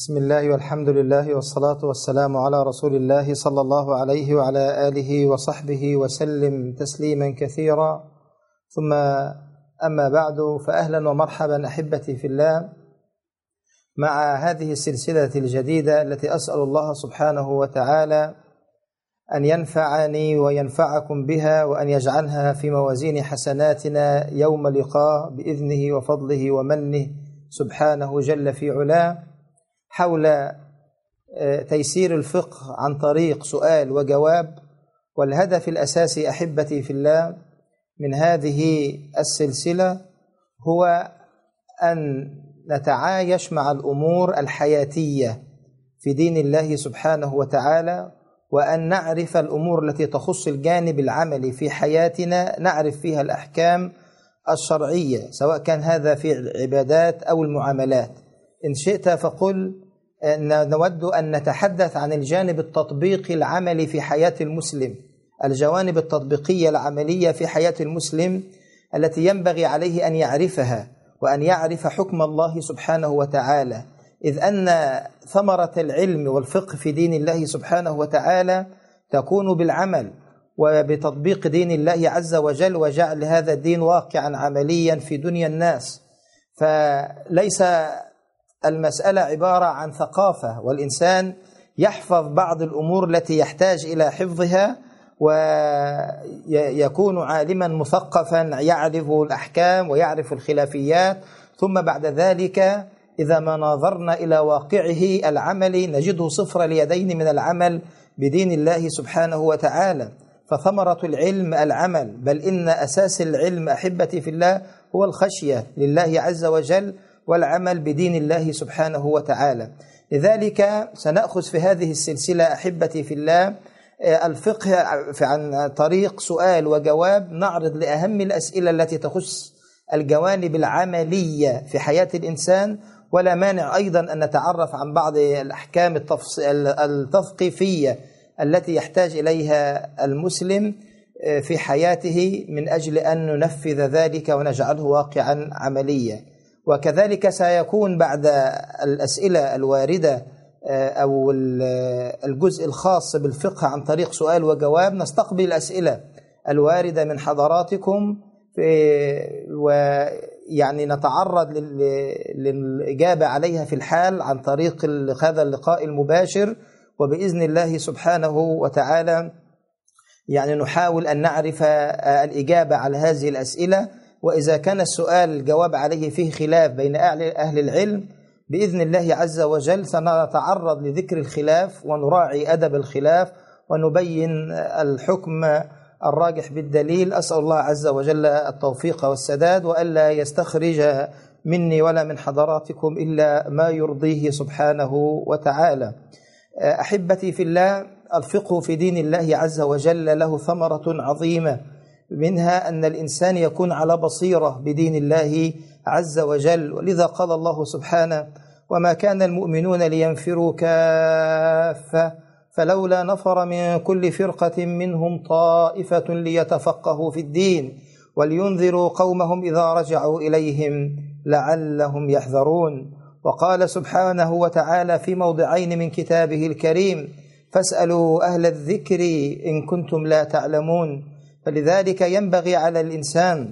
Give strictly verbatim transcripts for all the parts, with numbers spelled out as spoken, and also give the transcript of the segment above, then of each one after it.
بسم الله والحمد لله والصلاة والسلام على رسول الله صلى الله عليه وعلى آله وصحبه وسلم تسليما كثيرا، ثم أما بعد، فأهلا ومرحبا أحبتي في الله مع هذه السلسلة الجديدة التي أسأل الله سبحانه وتعالى أن ينفعني وينفعكم بها، وأن يجعلها في موازين حسناتنا يوم لقاء بإذنه وفضله ومنه سبحانه جل في علاه، حول تيسير الفقه عن طريق سؤال وجواب. والهدف الأساسي أحبتي في الله من هذه السلسلة هو أن نتعايش مع الأمور الحياتية في دين الله سبحانه وتعالى، وأن نعرف الأمور التي تخص الجانب العملي في حياتنا، نعرف فيها الأحكام الشرعية، سواء كان هذا في العبادات أو المعاملات. إن شئت فقل أن نود أن نتحدث عن الجانب التطبيقي العملي في حياة المسلم، الجوانب التطبيقية العملية في حياة المسلم التي ينبغي عليه أن يعرفها، وأن يعرف حكم الله سبحانه وتعالى، إذ أن ثمرة العلم والفقه في دين الله سبحانه وتعالى تكون بالعمل وبتطبيق دين الله عز وجل، وجعل هذا الدين واقعا عمليا في دنيا الناس. فليس المسألة عبارة عن ثقافة، والإنسان يحفظ بعض الأمور التي يحتاج إلى حفظها، ويكون عالما مثقفا يعرف الأحكام ويعرف الخلافيات، ثم بعد ذلك إذا ما نظرنا إلى واقعه العملي نجده صفر اليدين من العمل بدين الله سبحانه وتعالى. فثمرة العلم العمل، بل إن أساس العلم أحبتي في الله هو الخشية لله عز وجل والعمل بدين الله سبحانه وتعالى. لذلك سنأخذ في هذه السلسلة أحبتي في الله الفقه عن طريق سؤال وجواب، نعرض لأهم الأسئلة التي تخص الجوانب العملية في حياة الإنسان، ولا مانع أيضا أن نتعرف عن بعض الأحكام التثقيفية التي يحتاج إليها المسلم في حياته من أجل أن ننفذ ذلك ونجعله واقعا عمليا. وكذلك سيكون بعد الأسئلة الواردة أو الجزء الخاص بالفقه عن طريق سؤال وجواب نستقبل الأسئلة الواردة من حضراتكم، ويعني نتعرض للإجابة عليها في الحال عن طريق هذا اللقاء المباشر، وبإذن الله سبحانه وتعالى يعني نحاول أن نعرف الإجابة على هذه الأسئلة. وإذا كان السؤال الجواب عليه فيه خلاف بين أهل العلم بإذن الله عز وجل سنتعرض لذكر الخلاف ونراعي أدب الخلاف ونبين الحكم الراجح بالدليل. أسأل الله عز وجل التوفيق والسداد، وألا يستخرج مني ولا من حضراتكم إلا ما يرضيه سبحانه وتعالى. أحبتي في الله، الفقه في دين الله عز وجل له ثمرة عظيمة، منها أن الإنسان يكون على بصيرة بدين الله عز وجل، ولذا قال الله سبحانه: وما كان المؤمنون لينفروا كافة فلولا نفر من كل فرقة منهم طائفة ليتفقهوا في الدين ولينذروا قومهم إذا رجعوا إليهم لعلهم يحذرون. وقال سبحانه وتعالى في موضعين من كتابه الكريم: فاسألوا أهل الذكر إن كنتم لا تعلمون. فلذلك ينبغي على الإنسان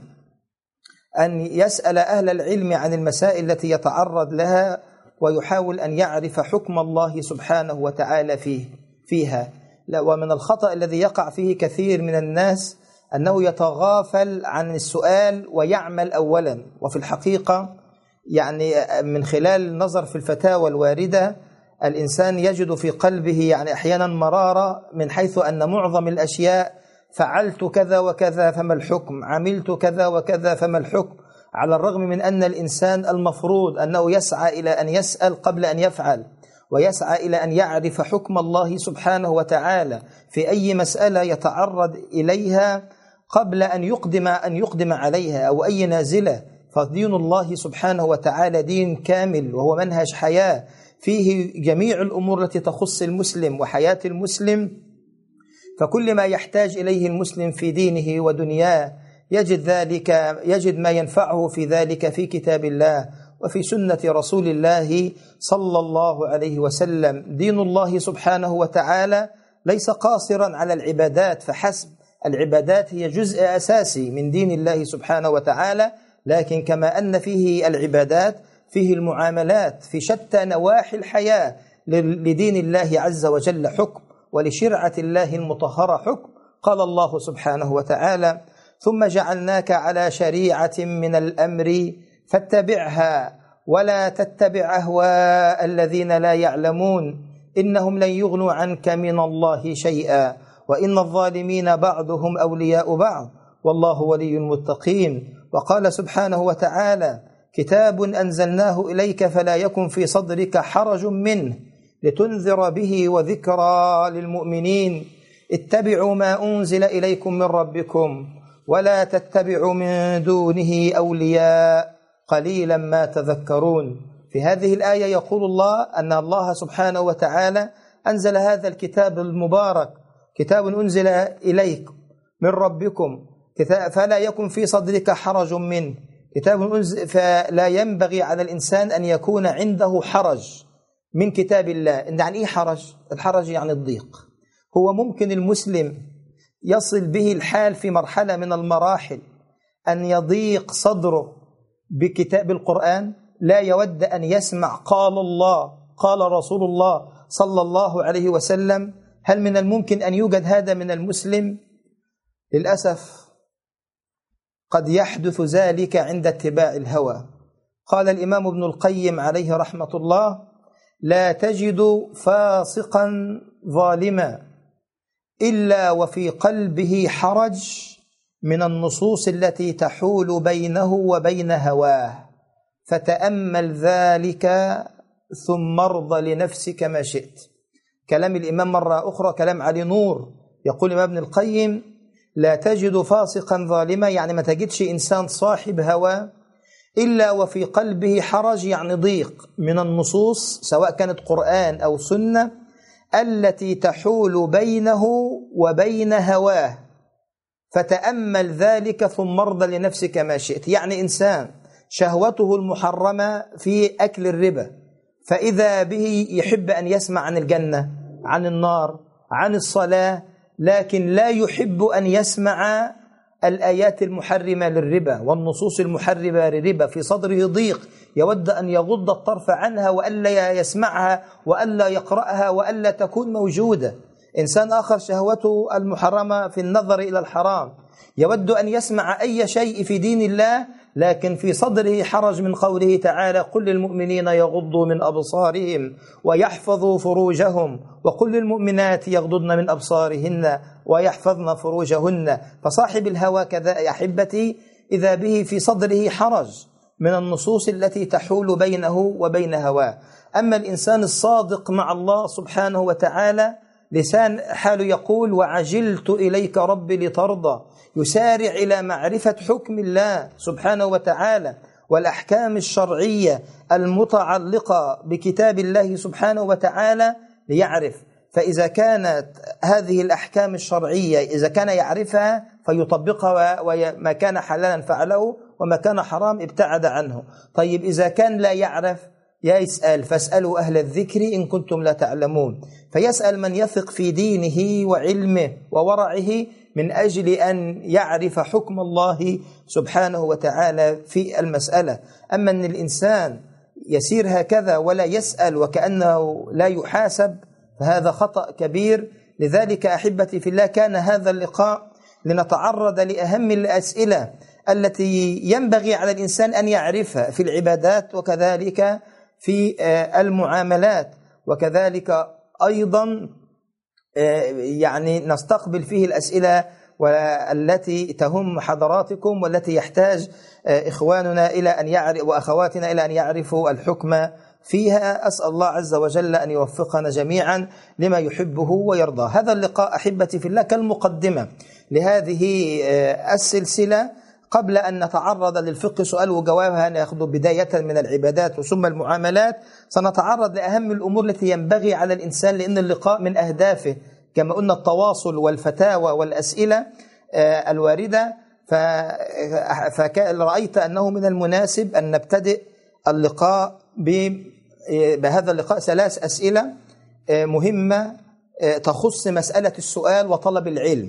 أن يسأل أهل العلم عن المسائل التي يتعرض لها، ويحاول أن يعرف حكم الله سبحانه وتعالى فيه فيها. ومن الخطأ الذي يقع فيه كثير من الناس أنه يتغافل عن السؤال ويعمل أولا. وفي الحقيقة يعني من خلال النظر في الفتاوى الواردة الإنسان يجد في قلبه يعني أحيانا مرارة، من حيث أن معظم الأشياء فعلت كذا وكذا فما الحكم، عملت كذا وكذا فما الحكم، على الرغم من أن الإنسان المفروض أنه يسعى إلى أن يسأل قبل أن يفعل، ويسعى إلى أن يعرف حكم الله سبحانه وتعالى في أي مسألة يتعرض إليها قبل أن يقدم أن يقدم عليها أو أي نازلة. فدين الله سبحانه وتعالى دين كامل، وهو منهج حياة فيه جميع الأمور التي تخص المسلم وحياة المسلم. فكل ما يحتاج إليه المسلم في دينه ودنياه يجد ذلك، يجد ما ينفعه في ذلك في كتاب الله، وفي سنة رسول الله صلى الله عليه وسلم. دين الله سبحانه وتعالى ليس قاصرا على العبادات فحسب، العبادات هي جزء أساسي من دين الله سبحانه وتعالى، لكن كما أن فيه العبادات فيه المعاملات في شتى نواحي الحياة لدين الله عز وجل حكم، ولشرعة الله المطهرة حكم. قال الله سبحانه وتعالى: ثم جعلناك على شريعة من الأمر فاتبعها ولا تتبع أهواء الذين لا يعلمون إنهم لن يغنوا عنك من الله شيئا وإن الظالمين بعضهم أولياء بعض والله ولي المتقين. وقال سبحانه وتعالى: كتاب أنزلناه إليك فلا يكن في صدرك حرج منه لتنذر به وذكرى للمؤمنين اتبعوا ما أنزل إليكم من ربكم ولا تتبعوا من دونه أولياء قليلا ما تذكرون. في هذه الآية يقول الله أن الله سبحانه وتعالى أنزل هذا الكتاب المبارك، كتاب أنزل إليك من ربكم فلا يكن في صدرك حرج منه، كتاب أنزل فلا ينبغي على الإنسان أن يكون عنده حرج من كتاب الله. إن عن إيه حرج؟ الحرج يعني الضيق. هو ممكن المسلم يصل به الحال في مرحلة من المراحل أن يضيق صدره بكتاب القرآن، لا يود أن يسمع قال الله قال رسول الله صلى الله عليه وسلم. هل من الممكن أن يوجد هذا من المسلم؟ للأسف قد يحدث ذلك عند اتباع الهوى. قال الإمام ابن القيم عليه رحمة الله: لا تجد فاسقا ظالما إلا وفي قلبه حرج من النصوص التي تحول بينه وبين هواه فتأمل ذلك ثم ارض لنفسك ما شئت. كلام الإمام مرة أخرى كلام علي نور، يقول الإمام ابن القيم: لا تجد فاسقا ظالما، يعني ما تجدش إنسان صاحب هوى إلا وفي قلبه حرج، يعني ضيق من النصوص سواء كانت قرآن أو سنة التي تحول بينه وبين هواه فتأمل ذلك ثم ارض لنفسك ما شئت. يعني إنسان شهوته المحرمة في أكل الربا، فإذا به يحب أن يسمع عن الجنة عن النار عن الصلاة، لكن لا يحب أن يسمع الآيات المحرمة للربا والنصوص المحرمة للربا، في صدره ضيق يود أن يغض الطرف عنها وألا يسمعها وألا يقرأها وألا تكون موجودة. إنسان آخر شهوته المحرمة في النظر إلى الحرام، يود أن يسمع أي شيء في دين الله لكن في صدره حرج من قوله تعالى: قل للمؤمنين يغضوا من أبصارهم ويحفظوا فروجهم وقل للمؤمنات يغضضن من أبصارهن ويحفظن فروجهن. فصاحب الهوى كذا يا أحبتي إذا به في صدره حرج من النصوص التي تحول بينه وبين هواه. أما الإنسان الصادق مع الله سبحانه وتعالى لسان حاله يقول: وعجلت إليك ربي لترضى، يسارع إلى معرفة حكم الله سبحانه وتعالى والأحكام الشرعية المتعلقة بكتاب الله سبحانه وتعالى ليعرف. فإذا كانت هذه الأحكام الشرعية إذا كان يعرفها فيطبقها، وما كان حلالا فعله وما كان حرام ابتعد عنه. طيب إذا كان لا يعرف يسأل: فاسألوا أهل الذكر إن كنتم لا تعلمون. فيسأل من يثق في دينه وعلمه وورعه من أجل أن يعرف حكم الله سبحانه وتعالى في المسألة. أما أن الإنسان يسير هكذا ولا يسأل وكأنه لا يحاسب فهذا خطأ كبير. لذلك أحبتي في الله كان هذا اللقاء لنتعرض لأهم الأسئلة التي ينبغي على الإنسان أن يعرفها في العبادات وكذلك في المعاملات، وكذلك أيضا يعني نستقبل فيه الأسئلة والتي تهم حضراتكم والتي يحتاج إخواننا إلى أن يعرف وأخواتنا إلى أن يعرفوا الحكم فيها. أسأل الله عز وجل أن يوفقنا جميعا لما يحبه ويرضى. هذا اللقاء أحبتي في الله كالمقدمة لهذه السلسلة. قبل أن نتعرض للفقه سؤال وجوابها نأخذ بداية من العبادات وثم المعاملات، سنتعرض لأهم الأمور التي ينبغي على الإنسان، لأن اللقاء من أهدافه كما قلنا التواصل والفتاوى والأسئلة الواردة. فرأيت أنه من المناسب أن نبتدئ اللقاء بهذا اللقاء ثلاث أسئلة مهمة تخص مسألة السؤال وطلب العلم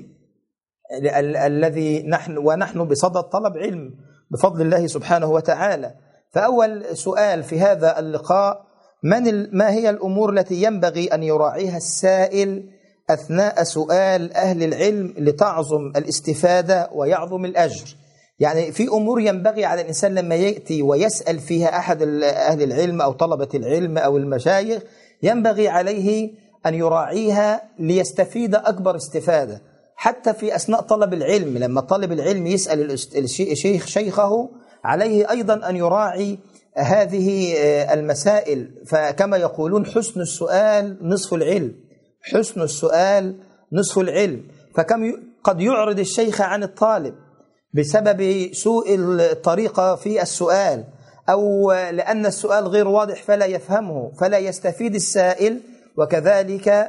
الذي نحن ونحن بصدد طلب علم بفضل الله سبحانه وتعالى. فأول سؤال في هذا اللقاء: من ما هي الأمور التي ينبغي أن يراعيها السائل أثناء سؤال أهل العلم لتعظم الاستفادة ويعظم الأجر؟ يعني في أمور ينبغي على الإنسان لما يأتي ويسأل فيها أحد أهل العلم أو طلبة العلم أو المشايخ ينبغي عليه أن يراعيها ليستفيد أكبر استفادة. حتى في أثناء طلب العلم، لما طالب العلم يسأل الشيخ شيخه عليه أيضا أن يراعي هذه المسائل. فكما يقولون: حسن السؤال نصف العلم، حسن السؤال نصف العلم. فكم قد يعرض الشيخ عن الطالب بسبب سوء الطريقة في السؤال، أو لأن السؤال غير واضح فلا يفهمه فلا يستفيد السائل، وكذلك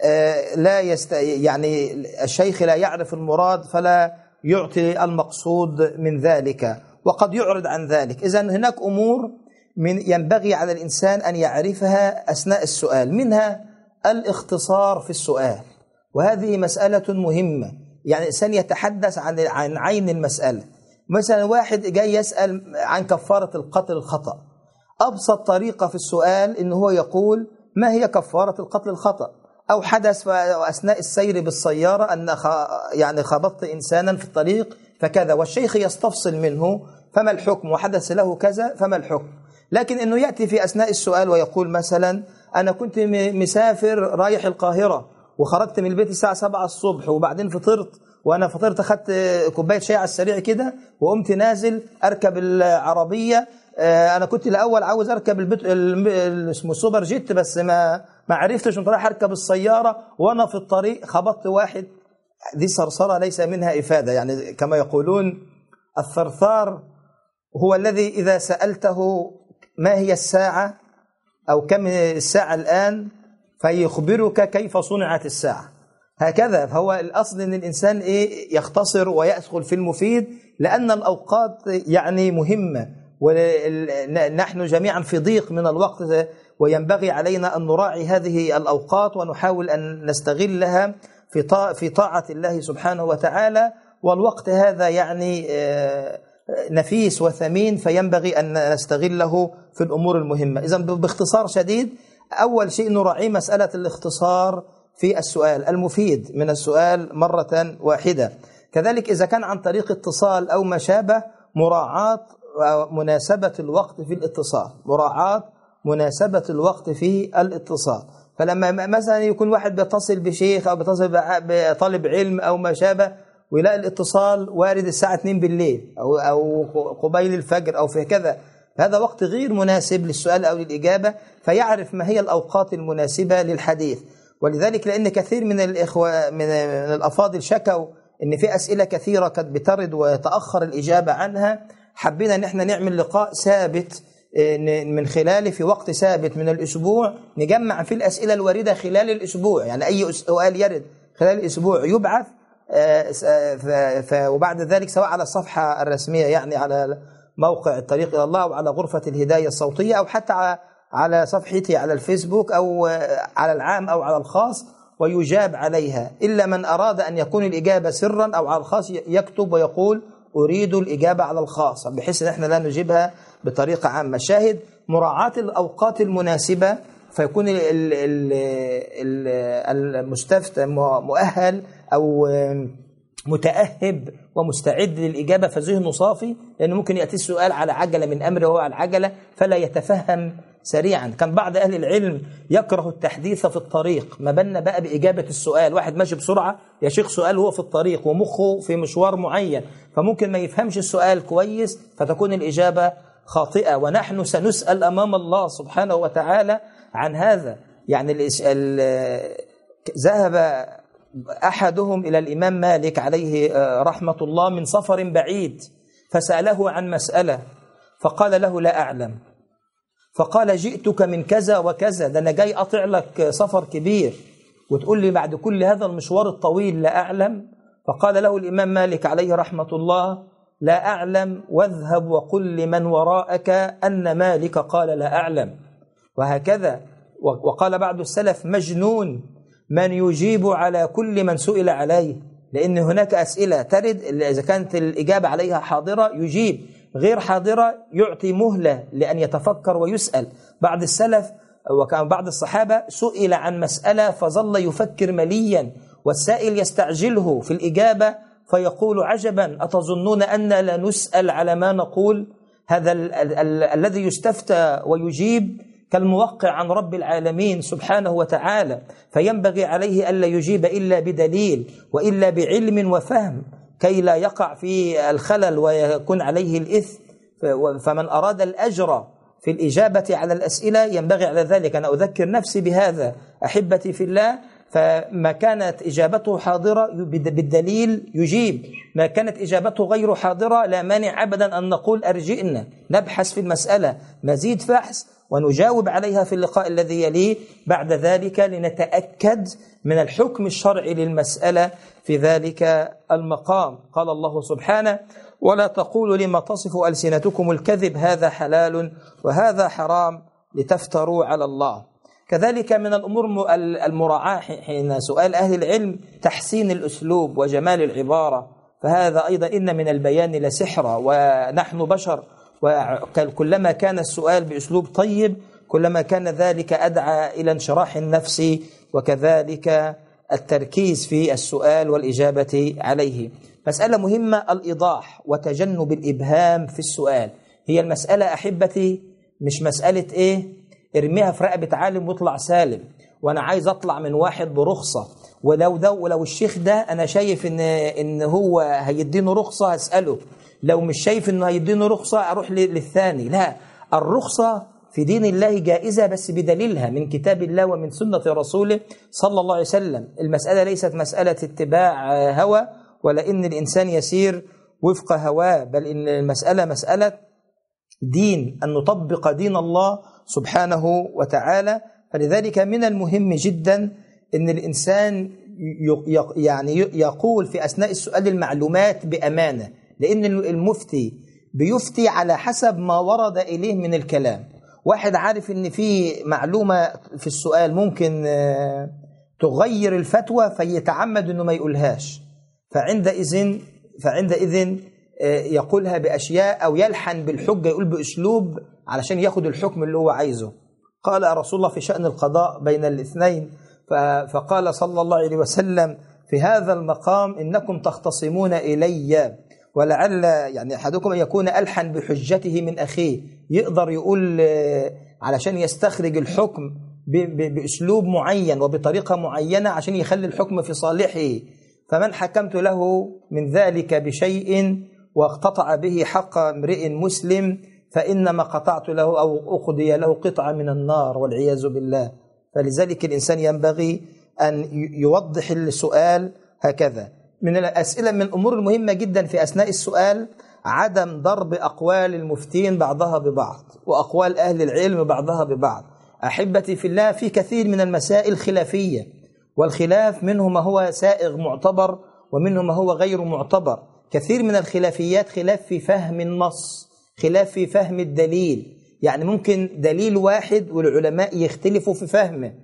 لا يست... يعني الشيخ لا يعرف المراد فلا يعطي المقصود من ذلك، وقد يعرض عن ذلك. إذن هناك أمور من ينبغي على الإنسان أن يعرفها أثناء السؤال، منها الاختصار في السؤال، وهذه مسألة مهمة. يعني الإنسان يتحدث عن عن عين المسألة. مثلا واحد جاي يسأل عن كفارة القتل الخطأ، أبسط طريقة في السؤال إن هو يقول: ما هي كفارة القتل الخطأ؟ أو حدث أثناء السير بالسيارة أن يعني خبطت إنسانا في الطريق فكذا، والشيخ يستفصل منه: فما الحكم؟ وحدث له كذا، فما الحكم؟ لكن إنه يأتي في أثناء السؤال ويقول مثلا: أنا كنت مسافر رايح القاهرة وخرجت من البيت الساعة سبعة الصبح، وبعدين فطرت، وأنا فطرت أخذت كوباية شاي على السريع كده وقمت نازل أركب العربية. أنا كنت الأول عاوز أركب البيت اسمه السوبر جيت، بس ما ما عرفتش، كنت رايح أركب السيارة وأنا في الطريق خبطت واحد. دي صرصرة ليس منها إفادة. يعني كما يقولون: الثرثار هو الذي إذا سألته ما هي الساعة أو كم الساعة الآن فيخبرك كيف صنعت الساعة. هكذا. فهو الأصل أن الإنسان إيه يختصر ويدخل في المفيد، لأن الأوقات يعني مهمة، ونحن جميعا في ضيق من الوقت، وينبغي علينا أن نراعي هذه الأوقات ونحاول أن نستغلها في في طاعة الله سبحانه وتعالى. والوقت هذا يعني نفيس وثمين، فينبغي أن نستغله في الأمور المهمة. إذن باختصار شديد، أول شيء نراعي مسألة الاختصار في السؤال، المفيد من السؤال مرة واحدة. كذلك إذا كان عن طريق اتصال أو ما شابه، مراعاة مناسبة الوقت في الاتصال، مراعاة مناسبة الوقت في الاتصال. فلما مثلا يكون واحد بيتصل بشيخ أو بيتصل بطالب علم أو ما شابه، ويلاقي الاتصال وارد الساعة اثنين بالليل أو أو قبيل الفجر أو في كذا، هذا وقت غير مناسب للسؤال أو للإجابة، فيعرف ما هي الأوقات المناسبة للحديث. ولذلك لأن كثير من الإخوة من الأفاضل شكوا إن في أسئلة كثيرة قد بترد ويتأخر الإجابة عنها، حبينا إن احنا نعمل لقاء ثابت من خلاله في وقت ثابت من الأسبوع نجمع فيه الأسئلة الواردة خلال الأسبوع. يعني أي سؤال يرد خلال الأسبوع يبعث، وبعد ذلك سواء على الصفحة الرسمية يعني على موقع الطريق إلى الله أو على غرفة الهداية الصوتية أو حتى على صفحتي على الفيسبوك أو على العام أو على الخاص، ويجاب عليها. إلا من أراد أن يكون الإجابة سرا أو على الخاص يكتب ويقول: أريد الإجابة على الخاص، بحيث أن احنا لا نجيبها بطريقة عامة. شاهد مراعاة الأوقات المناسبة، فيكون المستفتى مؤهل أو متأهب ومستعد للإجابة، فذهنه صافي، لأنه ممكن يأتي السؤال على عجلة من أمره وهو على العجلة فلا يتفهم سريعا. كان بعض أهل العلم يكره التحديث في الطريق، ما بالنا بقى بإجابة السؤال. واحد ماشي بسرعة يا شيخ سؤال هو في الطريق ومخه في مشوار معين، فممكن ما يفهمش السؤال كويس فتكون الإجابة خاطئة، ونحن سنسأل أمام الله سبحانه وتعالى عن هذا. يعني ذهب أحدهم إلى الإمام مالك عليه رحمة الله من سفر بعيد، فسأله عن مسألة فقال له: لا أعلم. فقال: جئتك من كذا وكذا، ده أنا جاي أطع لك سفر كبير وتقول لي بعد كل هذا المشوار الطويل لا أعلم. فقال له الإمام مالك عليه رحمة الله: لا أعلم واذهب وقل لمن وراءك أن مالك قال لا أعلم. وهكذا. وقال بعض السلف مجنون من يجيب على كل من سئل عليه، لأن هناك أسئلة ترد إذا كانت الإجابة عليها حاضرة يجيب، غير حاضرة يعطي مهلة لأن يتفكر ويسأل. بعض السلف وكان بعض الصحابة سئل عن مسألة فظل يفكر مليا، والسائل يستعجله في الإجابة فيقول عجبا أتظنون أن لا نسأل على ما نقول؟ هذا ال ال ال الذي يستفتى ويجيب كالموقع عن رب العالمين سبحانه وتعالى، فينبغي عليه ألا يجيب إلا بدليل وإلا بعلم وفهم كي لا يقع في الخلل ويكون عليه الإثم. فمن أراد الأجر في الإجابة على الأسئلة ينبغي على ذلك. أنا أذكر نفسي بهذا أحبتي في الله، فما كانت إجابته حاضرة بالدليل يجيب، ما كانت إجابته غير حاضرة لا مانع أبدا أن نقول أرجئنا نبحث في المسألة مزيد فحص ونجاوب عليها في اللقاء الذي يليه بعد ذلك لنتأكد من الحكم الشرعي للمسألة في ذلك المقام. قال الله سبحانه ولا تقولوا لما تصف ألسنتكم الكذب هذا حلال وهذا حرام لتفتروا على الله. كذلك من الأمور المراعاة حين سؤال أهل العلم تحسين الأسلوب وجمال العبارة، فهذا أيضا إن من البيان لسحرا، ونحن بشر، وكلما كان السؤال بأسلوب طيب كلما كان ذلك أدعى إلى انشراح النفس وكذلك التركيز في السؤال والإجابة عليه. مسألة مهمة الإيضاح وتجنب الإبهام في السؤال. هي المسألة أحبتي مش مسألة إيه ارميها في رقبة عالم واطلع سالم، وأنا عايز أطلع من واحد برخصة، ولو ده ولو الشيخ ده أنا شايف إن إن هو هيدينه رخصة هسأله، لو مش شايف إنه هيدينه رخصة أروح للثاني. لا، الرخصة في دين الله جائزة بس بدليلها من كتاب الله ومن سنة رسوله صلى الله عليه وسلم. المسألة ليست مسألة اتباع هوى ولا إن الإنسان يسير وفق هواه، بل إن المسألة مسألة دين، أن نطبق دين الله سبحانه وتعالى. فلذلك من المهم جدا أن الإنسان يعني يقول في أثناء السؤال المعلومات بأمانة، لأن المفتي بيفتي على حسب ما ورد إليه من الكلام. واحد عارف أن في معلومة في السؤال ممكن تغير الفتوى فيتعمد أنه ما يقولهاش، فعندئذ فعندئذ يقولها بأشياء أو يلحن بالحجة، يقول بأسلوب علشان ياخد الحكم اللي هو عايزه. قال رسول الله في شأن القضاء بين الاثنين فقال صلى الله عليه وسلم في هذا المقام إنكم تختصمون إلي ولعل يعني أحدكم يكون ألحن بحجته من أخيه، يقدر يقول علشان يستخرج الحكم بأسلوب معين وبطريقة معينة عشان يخلي الحكم في صالحه. فمن حكمت له من ذلك بشيء واقتطع به حق امرئ مسلم فإنما قطعت له أو أخذي له قطعة من النار والعياذ بالله. فلذلك الإنسان ينبغي أن يوضح السؤال هكذا. من الأسئلة من الأمور المهمة جدا في أثناء السؤال عدم ضرب أقوال المفتين بعضها ببعض وأقوال أهل العلم بعضها ببعض. أحبتي في الله، في كثير من المسائل خلافية، والخلاف منه ما هو سائغ معتبر ومنه ما هو غير معتبر. كثير من الخلافيات خلاف في فهم النص، خلاف في فهم الدليل، يعني ممكن دليل واحد والعلماء يختلفوا في فهمه،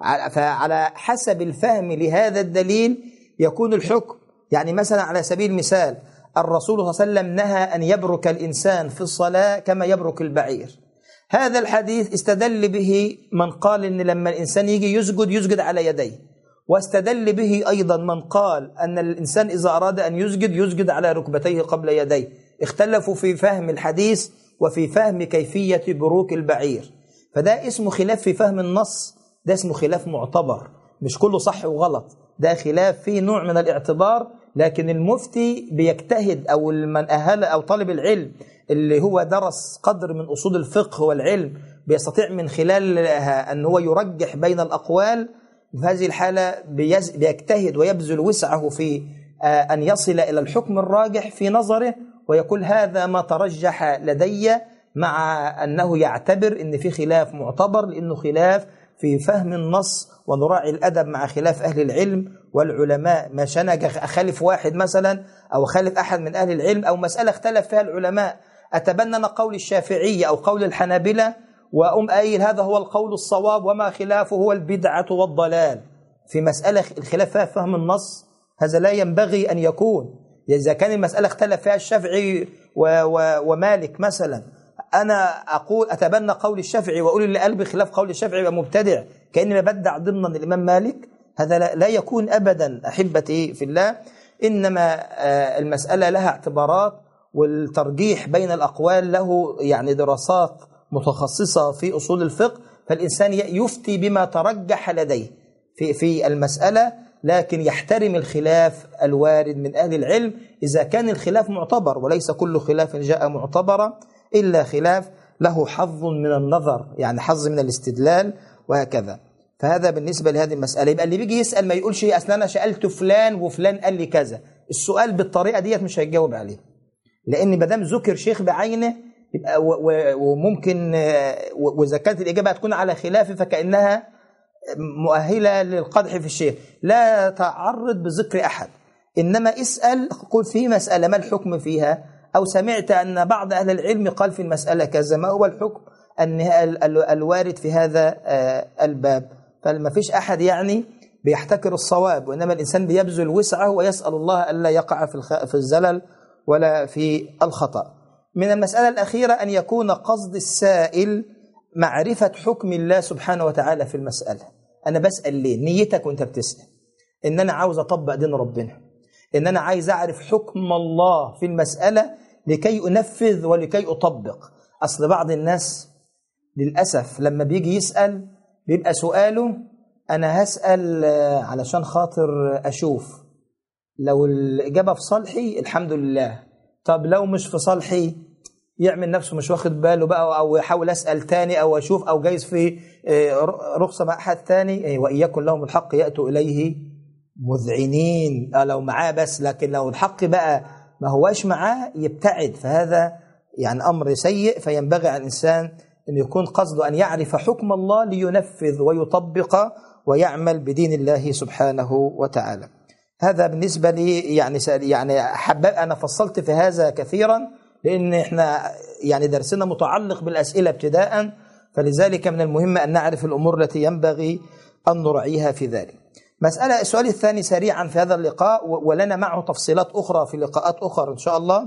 فعلى حسب الفهم لهذا الدليل يكون الحكم. يعني مثلا على سبيل المثال الرسول صلى الله عليه وسلم نهى أن يبرك الإنسان في الصلاة كما يبرك البعير. هذا الحديث استدل به من قال إن لما الإنسان يجي يسجد يسجد على يديه، واستدل به أيضا من قال أن الإنسان إذا أراد أن يسجد يسجد على ركبتيه قبل يديه. اختلفوا في فهم الحديث وفي فهم كيفية بروك البعير، فده اسمه خلاف في فهم النص، ده اسمه خلاف معتبر، مش كله صح وغلط، ده خلاف فيه نوع من الاعتبار. لكن المفتي بيجتهد أو من أهل أو طالب العلم اللي هو درس قدر من أصول الفقه والعلم بيستطيع من خلالها أن هو يرجح بين الأقوال. في هذه الحالة بيجتهد ويبذل وسعه في أن يصل إلى الحكم الراجح في نظره، ويقول هذا ما ترجح لدي، مع أنه يعتبر أن في خلاف معتبر لأنه خلاف في فهم النص ونراعي الأدب مع خلاف أهل العلم والعلماء. ما شنج أخالف واحد مثلا أو أخالف أحد من أهل العلم أو مسألة اختلف فيها العلماء، أتبنن قول الشافعية أو قول الحنابلة وأم قايل هذا هو القول الصواب وما خلافه هو البدعة والضلال في مسألة الخلاف فيها فهم النص، هذا لا ينبغي أن يكون. إذا كان المسألة اختلف فيها الشافعي ومالك مثلا، أنا أقول أتبنى قول الشافعي وأقول اللي قلبي خلاف قول الشافعي يبقى مبتدع كأني ببدع ضمن الإمام مالك، هذا لا يكون أبدا أحبتي في الله. إنما المسألة لها اعتبارات، والترجيح بين الأقوال له يعني دراسات متخصصة في أصول الفقه، فالإنسان يفتي بما ترجح لديه في في المسألة، لكن يحترم الخلاف الوارد من أهل العلم إذا كان الخلاف معتبر، وليس كل خلاف جاء معتبرا إلا خلاف له حظ من النظر، يعني حظ من الاستدلال وهكذا. فهذا بالنسبة لهذه المسألة. يبقى اللي بيجي يسأل ما يقولش أصلا أنا سألت فلان وفلان قال لي كذا، السؤال بالطريقة ديت مش هيجاوب عليه، لأن ما دام ذكر شيخ بعينه يبقى وممكن وإذا كانت الإجابة هتكون على خلافه فكأنها مؤهلة للقدح في الشيخ. لا تعرض بذكر أحد، إنما اسأل قل في مسألة ما الحكم فيها، أو سمعت أن بعض أهل العلم قال في المسألة كذا، ما هو الحكم أن الوارد في هذا الباب. فما فيش أحد يعني بيحتكر الصواب، وإنما الإنسان بيبذل وسعه ويسأل الله ألا يقع في الزلل ولا في الخطأ. من المسألة الأخيرة أن يكون قصد السائل معرفة حكم الله سبحانه وتعالى في المسألة. أنا بسأل ليه؟ نيتك وأنت بتسأل إن أنا عاوز أطبق دين ربنا، إن أنا عايز أعرف حكم الله في المسألة لكي أنفذ ولكي أطبق. أصل بعض الناس للأسف لما بيجي يسأل بيبقى سؤاله أنا هسأل علشان خاطر أشوف لو الإجابة في صالحي الحمد لله، طب لو مش في صالحي يعمل نفسه مش واخد باله بقى، أو يحاول أسأل تاني أو أشوف، أو جايز في رخصة مع أحد تاني. وإياكم لهم الحق يأتوا إليه مذعنين، لو معاه بس، لكن لو الحق بقى ما هواش معاه يبتعد، فهذا يعني أمر سيء. فينبغي على الإنسان أن يكون قصده أن يعرف حكم الله لينفذ ويطبق ويعمل بدين الله سبحانه وتعالى. هذا بالنسبة لي يعني يعني حبب أنا فصلت في هذا كثيرا، لأن إحنا يعني درسنا متعلق بالأسئلة ابتداء، فلذلك من المهم أن نعرف الأمور التي ينبغي أن نراعيها في ذلك. مسألة السؤال الثاني سريعا في هذا اللقاء، ولنا معه تفصيلات أخرى في لقاءات أخرى إن شاء الله: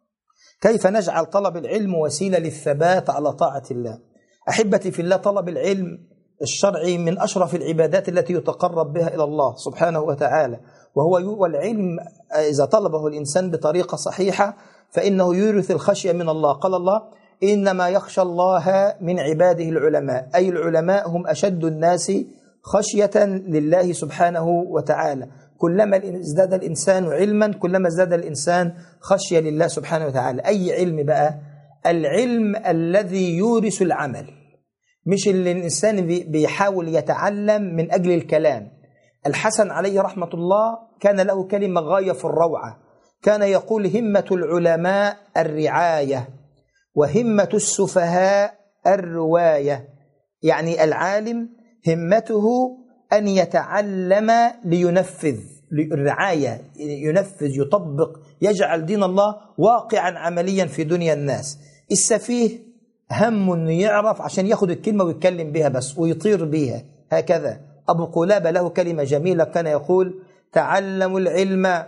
كيف نجعل طلب العلم وسيلة للثبات على طاعة الله؟ أحبتي في الله، طلب العلم الشرعي من أشرف العبادات التي يتقرب بها إلى الله سبحانه وتعالى، وهو والعلم إذا طلبه الإنسان بطريقة صحيحة فإنه يورث الخشية من الله. قال الله: إنما يخشى الله من عباده العلماء، أي العلماء هم أشد الناس خشية لله سبحانه وتعالى. كلما ازداد الإنسان علما كلما ازداد الإنسان خشية لله سبحانه وتعالى. أي علم بقى؟ العلم الذي يورث العمل، مش اللي الإنسان بيحاول يتعلم من أجل الكلام. الحسن عليه رحمة الله كان له كلمة غاية في الروعة، كان يقول: همة العلماء الرعاية وهمة السفهاء الرواية. يعني العالم همته أن يتعلم لينفذ، الرعاية ينفذ يطبق، يجعل دين الله واقعا عمليا في دنيا الناس. السفيه هم أنه يعرف عشان ياخد الكلمة ويتكلم بها بس ويطير بها هكذا. أبو قلابة له كلمة جميلة كان يقول: تعلموا العلم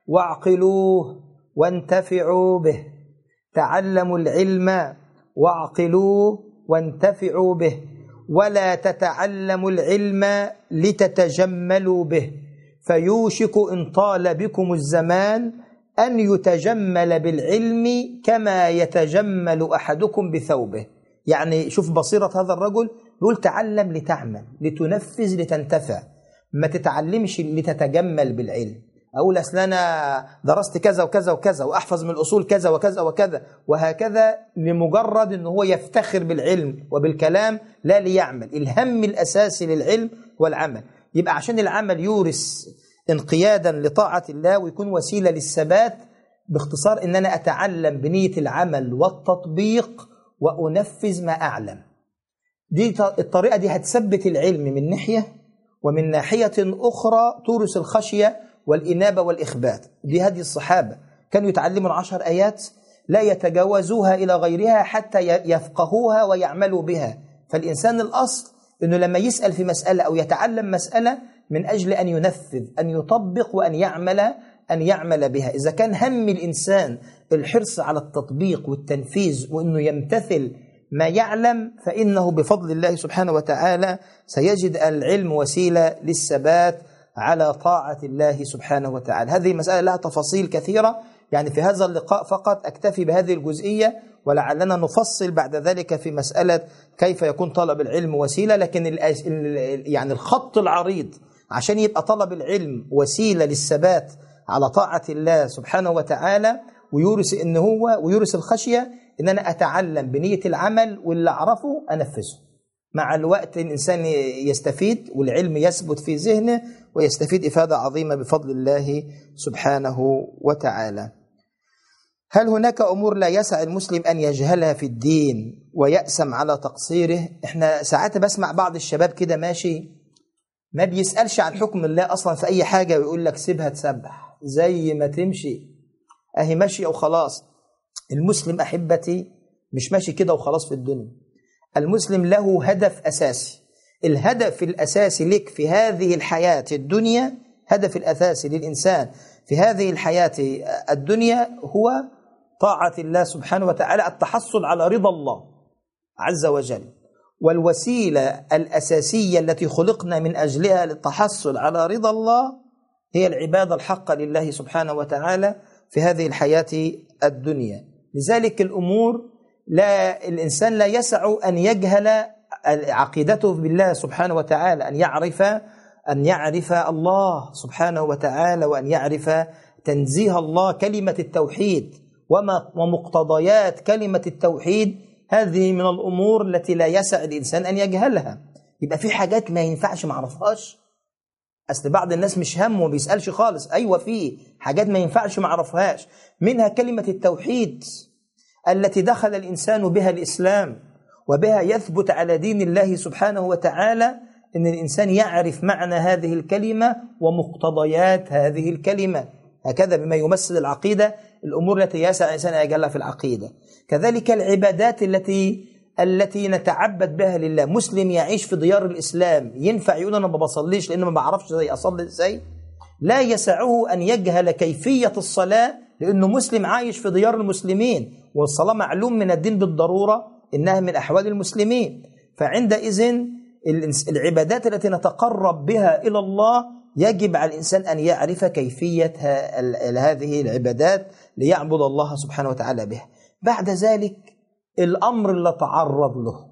واعقلوه وانتفعوا به، تعلموا العلم واعقلوه وانتفعوا به، ولا تتعلموا العلم لتتجملوا به، فيوشك إن طال بكم الزمان أن يتجمل بالعلم كما يتجمل أحدكم بثوبه. يعني شوف بصيرة هذا الرجل، يقول: تعلم لتعمل، لتنفذ، لتنتفع، ما تتعلمش لتتجمل بالعلم. أقول أصل أنا درست كذا وكذا وكذا وأحفظ من الأصول كذا وكذا وكذا وهكذا، لمجرد أنه هو يفتخر بالعلم وبالكلام لا ليعمل. الهم الأساسي للعلم والعمل. يبقى عشان العمل يورث انقيادا لطاعة الله ويكون وسيلة للثبات، باختصار إن أنا أتعلم بنية العمل والتطبيق وأنفذ ما أعلم. دي الطريقة دي هتثبت العلم من ناحية، ومن ناحية أخرى تورث الخشية والإنابة والإخبات. دي هدي الصحابة، كانوا يتعلموا العشر آيات لا يتجاوزوها إلى غيرها حتى يفقهوها ويعملوا بها. فالإنسان الأصل أنه لما يسأل في مسألة أو يتعلم مسألة من أجل أن ينفذ، أن يطبق، وأن يعمل أن يعمل بها. إذا كان هم الإنسان الحرص على التطبيق والتنفيذ وأنه يمتثل ما يعلم، فإنه بفضل الله سبحانه وتعالى سيجد العلم وسيلة للثبات على طاعة الله سبحانه وتعالى. هذه مسألة لها تفاصيل كثيرة، يعني في هذا اللقاء فقط أكتفي بهذه الجزئية، ولعلنا نفصل بعد ذلك في مسألة كيف يكون طلب العلم وسيلة. لكن يعني الخط العريض عشان يبقى طلب العلم وسيلة للثبات على طاعة الله سبحانه وتعالى ويورث إن هو ويورث الخشية، إن أنا أتعلم بنية العمل، واللي أعرفه أنفذه. مع الوقت الإنسان يستفيد والعلم يثبت في ذهنه ويستفيد إفادة عظيمة بفضل الله سبحانه وتعالى. هل هناك أمور لا يسع المسلم أن يجهلها في الدين ويأسم على تقصيره؟ إحنا ساعات بسمع بعض الشباب كده ماشي ما بيسألش عن حكم الله أصلا في أي حاجة، ويقول لك سيبها تسبح زي ما تمشي، أهي ماشية وخلاص. المسلم أحبتي مش ماشي كده وخلاص في الدنيا. المسلم له هدف أساسي. الهدف الأساسي لك في هذه الحياة الدنيا، هدف الأساسي للإنسان في هذه الحياة الدنيا هو طاعة الله سبحانه وتعالى، التحصل على رضا الله عز وجل. والوسيلة الأساسية التي خلقنا من أجلها للتحصل على رضا الله هي العبادة الحقة لله سبحانه وتعالى في هذه الحياة الدنيا. لذلك الأمور لا الإنسان لا يسع أن يجهل عقيدته بالله سبحانه وتعالى، أن يعرف أن يعرف الله سبحانه وتعالى، وأن يعرف تنزيه الله، كلمة التوحيد وما ومقتضيات كلمة التوحيد. هذه من الأمور التي لا يسع الإنسان أن يجهلها. يبقى في حاجات ما ينفعش ما اعرفهاش. أصل بعض الناس مش همه بيسألش خالص. أيوة في حاجات ما ينفعش ما اعرفهاش، منها كلمة التوحيد التي دخل الإنسان بها الإسلام، وبها يثبت على دين الله سبحانه وتعالى. إن الإنسان يعرف معنى هذه الكلمة ومقتضيات هذه الكلمة، هكذا بما يمثل العقيدة، الأمور التي يسعى الإنسان أن يجعلها في العقيدة. كذلك العبادات التي التي نتعبد بها لله. مسلم يعيش في ديار الإسلام ينفع يقول أنا ما بصليش لأنه ما بعرفش زي أصلي إزاي؟ لا يسعه أن يجهل كيفية الصلاة، لأنه مسلم عايش في ديار المسلمين، والصلاة معلوم من الدين بالضرورة إنها من أحوال المسلمين. فعندئذ العبادات التي نتقرب بها إلى الله يجب على الإنسان أن يعرف كيفية هذه العبادات ليعبد الله سبحانه وتعالى بها. بعد ذلك الأمر اللي تعرض له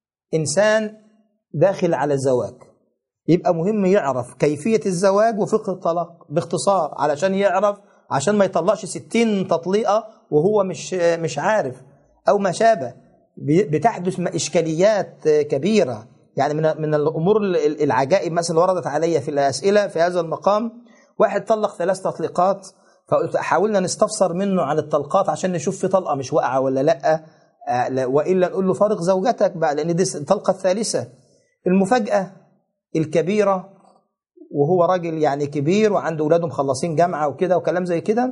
إنسان داخل على زواج، يبقى مهم يعرف كيفية الزواج وفقه الطلاق باختصار، علشان يعرف، عشان ما يطلعش ستين تطليقة وهو مش مش عارف أو ما شابه. بتحدث إشكاليات كبيرة. يعني من من الأمور العجائب مثلا وردت علي في الأسئلة في هذا المقام، واحد طلق ثلاث تطليقات، فحاولنا نستفسر منه عن الطلقات عشان نشوف في طلقة مش واقعة ولا لأ، وإلا نقول له فارق زوجتك بقى لأن دي الطلقة الثالثة. المفاجأة الكبيرة، وهو راجل يعني كبير وعنده أولاده مخلصين جامعة وكده وكلام زي كده،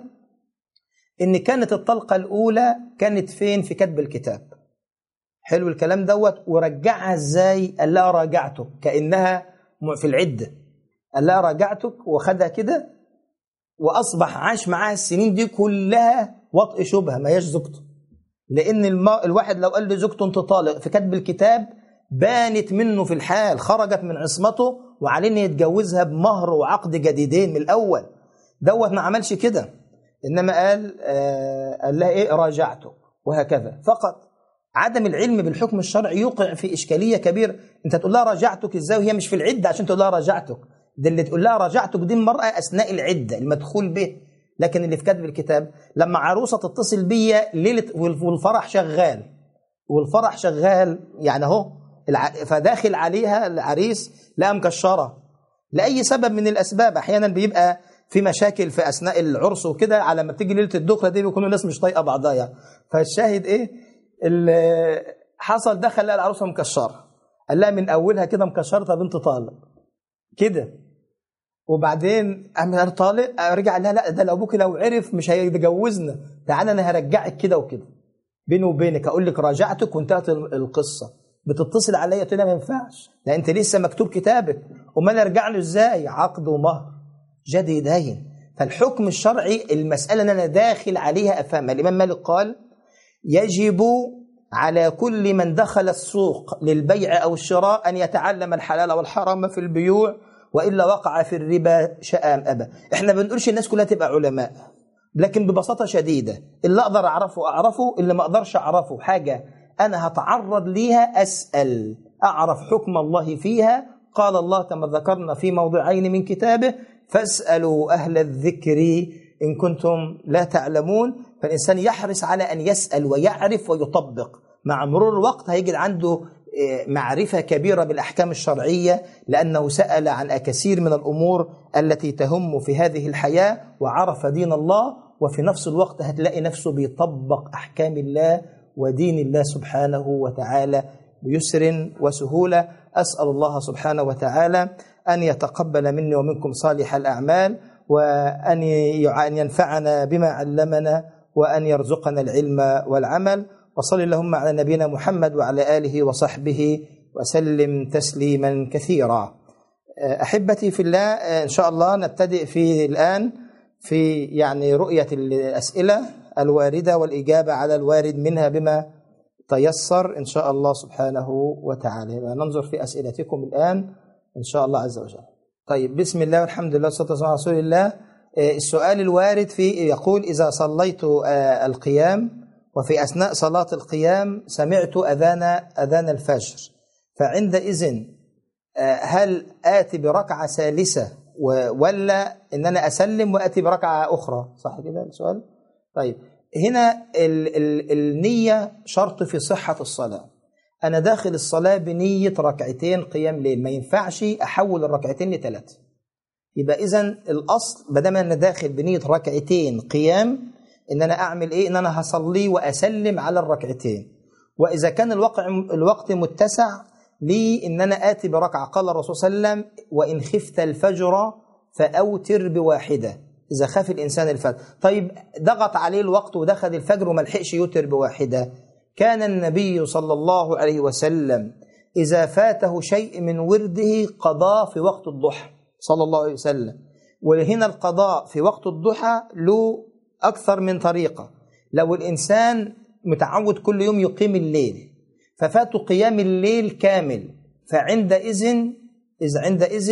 إن كانت الطلقة الأولى كانت فين؟ في كتب الكتاب. حلو الكلام دوت. ورجعها ازاي؟ قال لها راجعتك، كأنها في العدة. قال لها راجعتك وخدها كده، وأصبح عاش معاها السنين دي كلها وطء شبهة ما ياش زوجته. لأن الم... الواحد لو قال لزوجته أنت طالق في كتب الكتاب بانت منه في الحال، خرجت من عصمته وعليه إنه يتجوزها بمهر وعقد جديدين من الأول. دوت ما عملش كده، إنما قال آه قال لها إيه؟ راجعتك، وهكذا فقط. عدم العلم بالحكم الشرعي يوقع في إشكالية كبيرة. أنت تقول لها راجعتك إزاي وهي مش في العدة عشان تقول لها راجعتك؟ ده اللي تقول لها راجعتك دي المرأة أثناء العدة المدخول به. لكن اللي في كتب الكتاب لما عروسة تتصل بيا ليلة والفرح شغال والفرح شغال يعني أهو، فداخل عليها العريس لا مكشرة لأي سبب من الأسباب. أحيانا بيبقى في مشاكل في أثناء العرس وكده، على ما تيجي ليلة الدخلة دي بيكونوا الناس مش طايقة بعضها. فالشاهد إيه اللي حصل؟ دخل لقى العروسة مكشرة، قال لها من أولها كده مكشرتها بنت طالق كده. وبعدين أمير طالق رجع لها لا ده لو أبوك لو عرف مش هيتجوزنا، تعالى أنا هرجعك كده وكده بيني وبينك، أقول لك راجعتك وانتهت القصة. بتتصل عليا تقول لها ما ينفعش، لا أنت لسه مكتوب كتابك، وما نرجع له إزاي؟ عقد ومهر جديدين. فالحكم الشرعي المسألة أن أنا داخل عليها أفهم. الإمام مالك قال يجب على كل من دخل السوق للبيع أو الشراء أن يتعلم الحلال والحرام في البيوع، وإلا وقع في الربا شاء أم أبى. إحنا بنقولش الناس كلها تبقى علماء، لكن ببساطة شديدة اللي أقدر أعرفه أعرفه، اللي ما أقدرش أعرفه حاجة أنا هتعرض ليها أسأل أعرف حكم الله فيها. قال الله كما ذكرنا في موضعين من كتابه فاسألوا أهل الذكر إن كنتم لا تعلمون. فالإنسان يحرص على أن يسأل ويعرف ويطبق. مع مرور الوقت هيجد عنده معرفة كبيرة بالأحكام الشرعية، لأنه سأل عن كثير من الأمور التي تهم في هذه الحياة وعرف دين الله، وفي نفس الوقت هتلاقي نفسه بيطبق أحكام الله ودين الله سبحانه وتعالى بيسر وسهولة. أسأل الله سبحانه وتعالى أن يتقبل مني ومنكم صالح الأعمال، وأن ينفعنا بما علمنا، وأن يرزقنا العلم والعمل. وصل اللهم على نبينا محمد وعلى آله وصحبه وسلم تسليما كثيرا. أحبتي في الله، إن شاء الله نبتدئ في الآن في يعني رؤية الأسئلة الواردة والإجابة على الوارد منها بما تيسر إن شاء الله سبحانه وتعالى. ننظر في أسئلتكم الآن إن شاء الله عز وجل. طيب، بسم الله والحمد لله والصلاة والسلام على رسول الله. السؤال الوارد فيه يقول: إذا صليت القيام وفي أثناء صلاة القيام سمعت أذان أذان الفجر، فعندئذ هل آتي بركعة ثالثة ولا إن أنا أسلم وآتي بركعة أخرى؟ صح كده السؤال؟ طيب، هنا ال ال النية شرط في صحة الصلاة. أنا داخل الصلاة بنية ركعتين قيام ليل، ما ينفعش أحول الركعتين لثلاثة. يبقى إذن الأصل بدل ما أنا داخل بنية ركعتين قيام إن أنا أعمل إيه؟ إن أنا هصلي وأسلم على الركعتين. وإذا كان الوقت الوقت متسع لي إن أنا آتي بركعة، قال الرسول صلى الله عليه وسلم: وإن خفت الفجر فأوتر بواحدة. إذا خاف الإنسان الفجر. طيب، ضغط عليه الوقت ودخل الفجر وما لحقش يوتر بواحدة. كان النبي صلى الله عليه وسلم إذا فاته شيء من ورده قضاه في وقت الضحى صلى الله عليه وسلم. وهنا القضاء في وقت الضحى له أكثر من طريقة. لو الإنسان متعود كل يوم يقيم الليل ففاته قيام الليل كامل، فعندئذ إذ عندئذ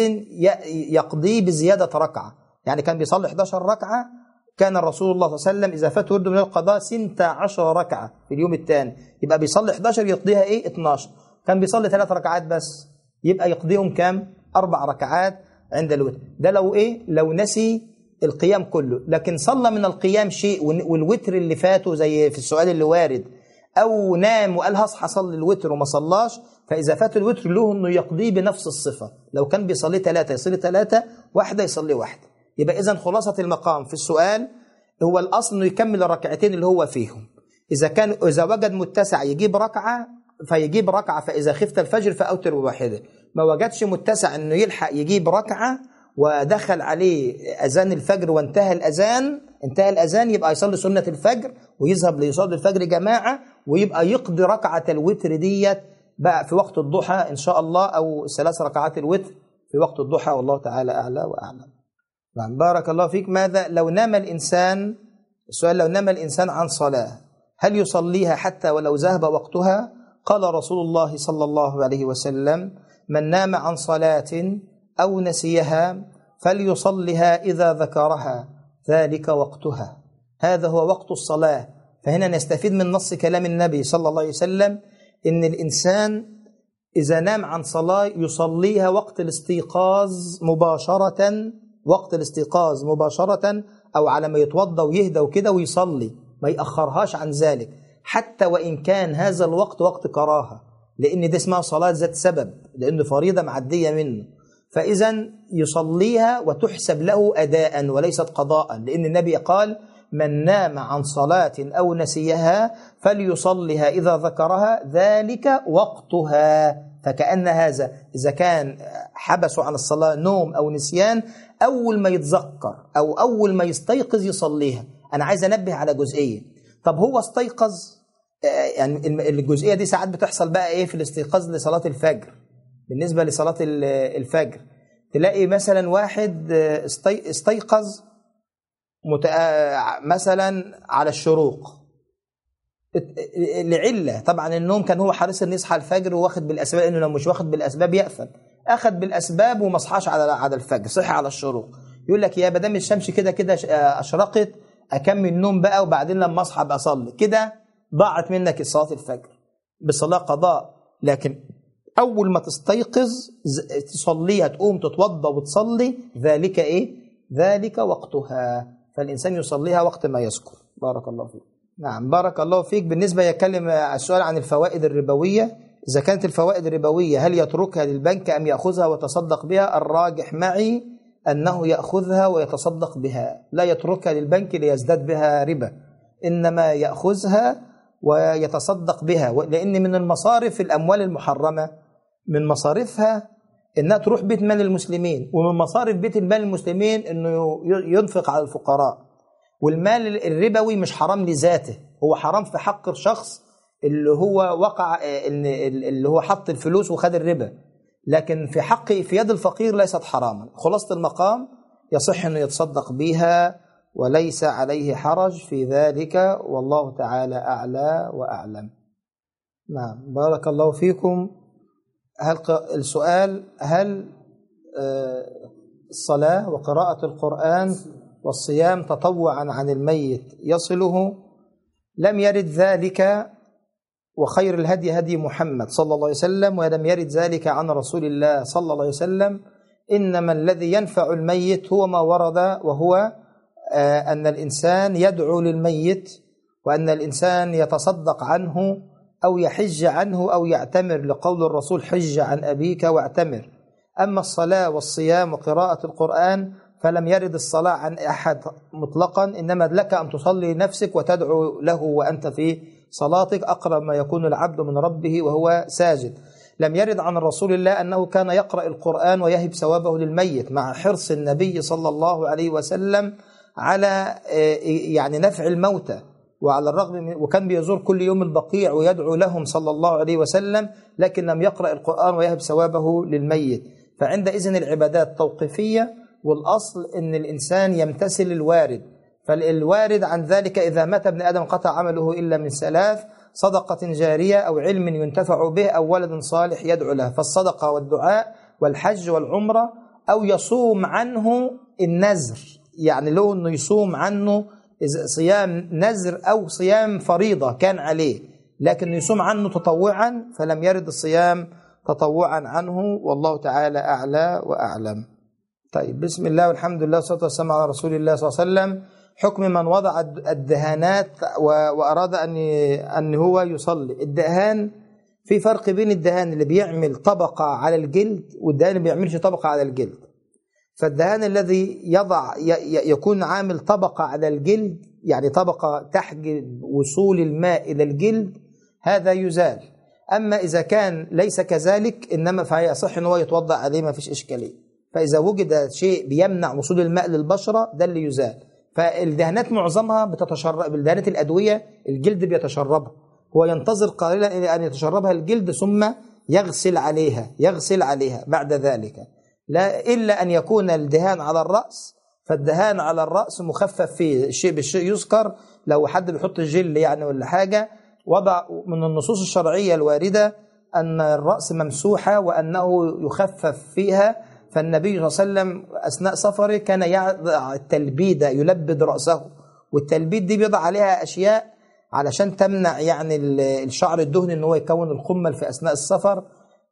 يقضي بزيادة ركعة. يعني كان بيصلي إحدى عشرة ركعة، كان الرسول الله صلى الله عليه وسلم إذا فات ورده من القضاء ستة عشر ركعة في اليوم الثاني، يبقى بيصلي إحدى عشر يقضيها إيه؟ اثناشر. كان بيصلي ثلاث ركعات بس، يبقى يقضيهم كام؟ أربع ركعات عند الوتر. ده لو إيه؟ لو نسي القيام كله. لكن صلى من القيام شيء والوتر اللي فاته زي في السؤال اللي وارد، أو نام وقال هصحى أصلي الوتر وما صلاش، فإذا فات الوتر له إنه يقضيه بنفس الصفة. لو كان بيصلي ثلاثة يصلي ثلاثة، واحدة يصلي واحدة. يبقى إذن خلاصة المقام في السؤال هو الأصل إنه يكمل الركعتين اللي هو فيهم. إذا كان إذا وجد متسع يجيب ركعة فيجيب ركعة، فإذا خفت الفجر فأوتر بواحدة. ما وجدش متسع إنه يلحق يجيب ركعة ودخل عليه أذان الفجر وانتهى الأذان انتهى الأذان يبقى يصلي سنة الفجر ويذهب ليصلي الفجر جماعة، ويبقى يقضي ركعة الوتر ديت بقى في وقت الضحى إن شاء الله، أو ثلاث ركعات الوتر في وقت الضحى، والله تعالى أعلى وأعلم. نعم، بارك الله فيك. ماذا لو نام الإنسان؟ السؤال: لو نام الإنسان عن صلاة هل يصليها حتى ولو ذهب وقتها؟ قال رسول الله صلى الله عليه وسلم: من نام عن صلاة أو نسيها فليصلها إذا ذكرها، ذلك وقتها. هذا هو وقت الصلاة. فهنا نستفيد من نص كلام النبي صلى الله عليه وسلم إن الإنسان إذا نام عن صلاة يصليها وقت الاستيقاظ مباشرة، وقت الاستيقاظ مباشرة، أو على ما يتوضى ويهدى وكده ويصلي، ما يأخرهاش عن ذلك، حتى وإن كان هذا الوقت وقت كراهة، لأن ده اسمها صلاة ذات سبب، لأن فريضة معدية منه. فإذا يصليها وتحسب له أداء وليست قضاء، لأن النبي قال: من نام عن صلاة أو نسيها فليصلها إذا ذكرها ذلك وقتها. فكأن هذا إذا كان حبسوا عن الصلاة نوم أو نسيان، أول ما يتذكر أو أول ما يستيقظ يصليها. أنا عايز أنبه على جزئية. طب هو استيقظ، يعني الجزئية دي ساعات بتحصل بقى إيه في الاستيقاظ لصلاة الفجر. بالنسبة لصلاة الفجر تلاقي مثلا واحد استيقظ مثلا على الشروق لعلة، طبعا النوم كان هو حريص ان يصحى الفجر واخد بالاسباب، انه لو مش واخد بالاسباب يأثم. اخد بالاسباب وما صحاش على على الفجر، صحي على الشروق، يقول لك يا بدام الشمس كده كده اشرقت اكمل النوم بقى وبعدين لما اصحى ابقى اصلي. كده ضاعت منك صلاة الفجر بصلاة قضاء. لكن اول ما تستيقظ تصليها، تقوم تتوضا وتصلي، ذلك ايه؟ ذلك وقتها. فالانسان يصليها وقت ما يذكر. بارك الله فيك. نعم بارك الله فيك. بالنسبة يتكلم السؤال عن الفوائد الربوية، إذا كانت الفوائد الربوية هل يتركها للبنك أم يأخذها ويتصدق بها؟ الراجح معي أنه يأخذها ويتصدق بها، لا يتركها للبنك ليزداد بها ربا، إنما يأخذها ويتصدق بها. لأن من المصارف الأموال المحرمة، من مصارفها إنها تروح بيت مال المسلمين، ومن مصارف بيت المال المسلمين إنه ينفق على الفقراء. والمال الربوي مش حرام لذاته، هو حرام في حق الشخص اللي هو وقع، اللي هو حط الفلوس وخد الربا، لكن في حق في يد الفقير ليست حراما. خلاصة المقام يصح أنه يتصدق بها وليس عليه حرج في ذلك، والله تعالى أعلى وأعلم. نعم بارك الله فيكم. هل السؤال هل الصلاة وقراءة القرآن والصيام تطوعا عن الميت يصله؟ لم يرد ذلك، وخير الهدي هدي محمد صلى الله عليه وسلم، ولم يرد ذلك عن رسول الله صلى الله عليه وسلم. إنما الذي ينفع الميت هو ما ورد، وهو أن الإنسان يدعو للميت، وأن الإنسان يتصدق عنه أو يحج عنه أو يعتمر، لقول الرسول حج عن أبيك واعتمر. أما الصلاة والصيام وقراءة القرآن فلم يرد الصلاة عن أحد مطلقا، إنما لك أن تصلي نفسك وتدعو له وأنت في صلاتك، أقرب ما يكون العبد من ربه وهو ساجد. لم يرد عن رسول الله أنه كان يقرأ القرآن ويهب ثوابه للميت، مع حرص النبي صلى الله عليه وسلم على يعني نفع الموتى، وعلى الرغم من وكان بيزور كل يوم البقيع ويدعو لهم صلى الله عليه وسلم، لكن لم يقرأ القرآن ويهب ثوابه للميت. فعندئذ العبادات توقيفية، والأصل أن الإنسان يمتثل الوارد. فالوارد عن ذلك إذا مات ابن آدم قطع عمله إلا من ثلاث: صدقة جارية، أو علم ينتفع به، أو ولد صالح يدعو له. فالصدقة والدعاء والحج والعمرة، أو يصوم عنه النذر، يعني له أنه يصوم عنه صيام نذر أو صيام فريضة كان عليه، لكن يصوم عنه تطوعا، فلم يرد الصيام تطوعا عنه، والله تعالى أعلى وأعلم. طيب، بسم الله والحمد لله والصلاة والسلام على رسول الله صلى الله عليه وسلم. حكم من وضع الدهانات وأراد أن أن هو يصلي. الدهان في فرق بين الدهان اللي بيعمل طبقة على الجلد والدهان اللي بيعملش طبقة على الجلد. فالدهان الذي يضع يكون عامل طبقة على الجلد، يعني طبقة تحجب وصول الماء إلى الجلد، هذا يزال. أما إذا كان ليس كذلك، إنما فيصح أنه يتوضأ عليه، ما فيش إشكالية. فإذا وجد شيء بيمنع وصول الماء للبشرة، ده اللي يزال. فالدهانات معظمها بتتشرب، بالدهانات الأدوية الجلد بيتشربها، هو ينتظر قليلا إلى أن يتشربها الجلد ثم يغسل عليها يغسل عليها بعد ذلك. لا إلا أن يكون الدهان على الرأس، فالدهان على الرأس مخفف فيه الشيء بالشيء. يذكر لو حد بيحط الجل يعني ولا حاجة، وضع من النصوص الشرعية الواردة أن الرأس ممسوحة وأنه يخفف فيها. فالنبي صلى الله عليه وسلم أثناء سفره كان يضع التلبيدة، يلبد رأسه، والتلبيد دي بيضع عليها أشياء علشان تمنع يعني الشعر الدهني أنه يكون الخمل في أثناء السفر،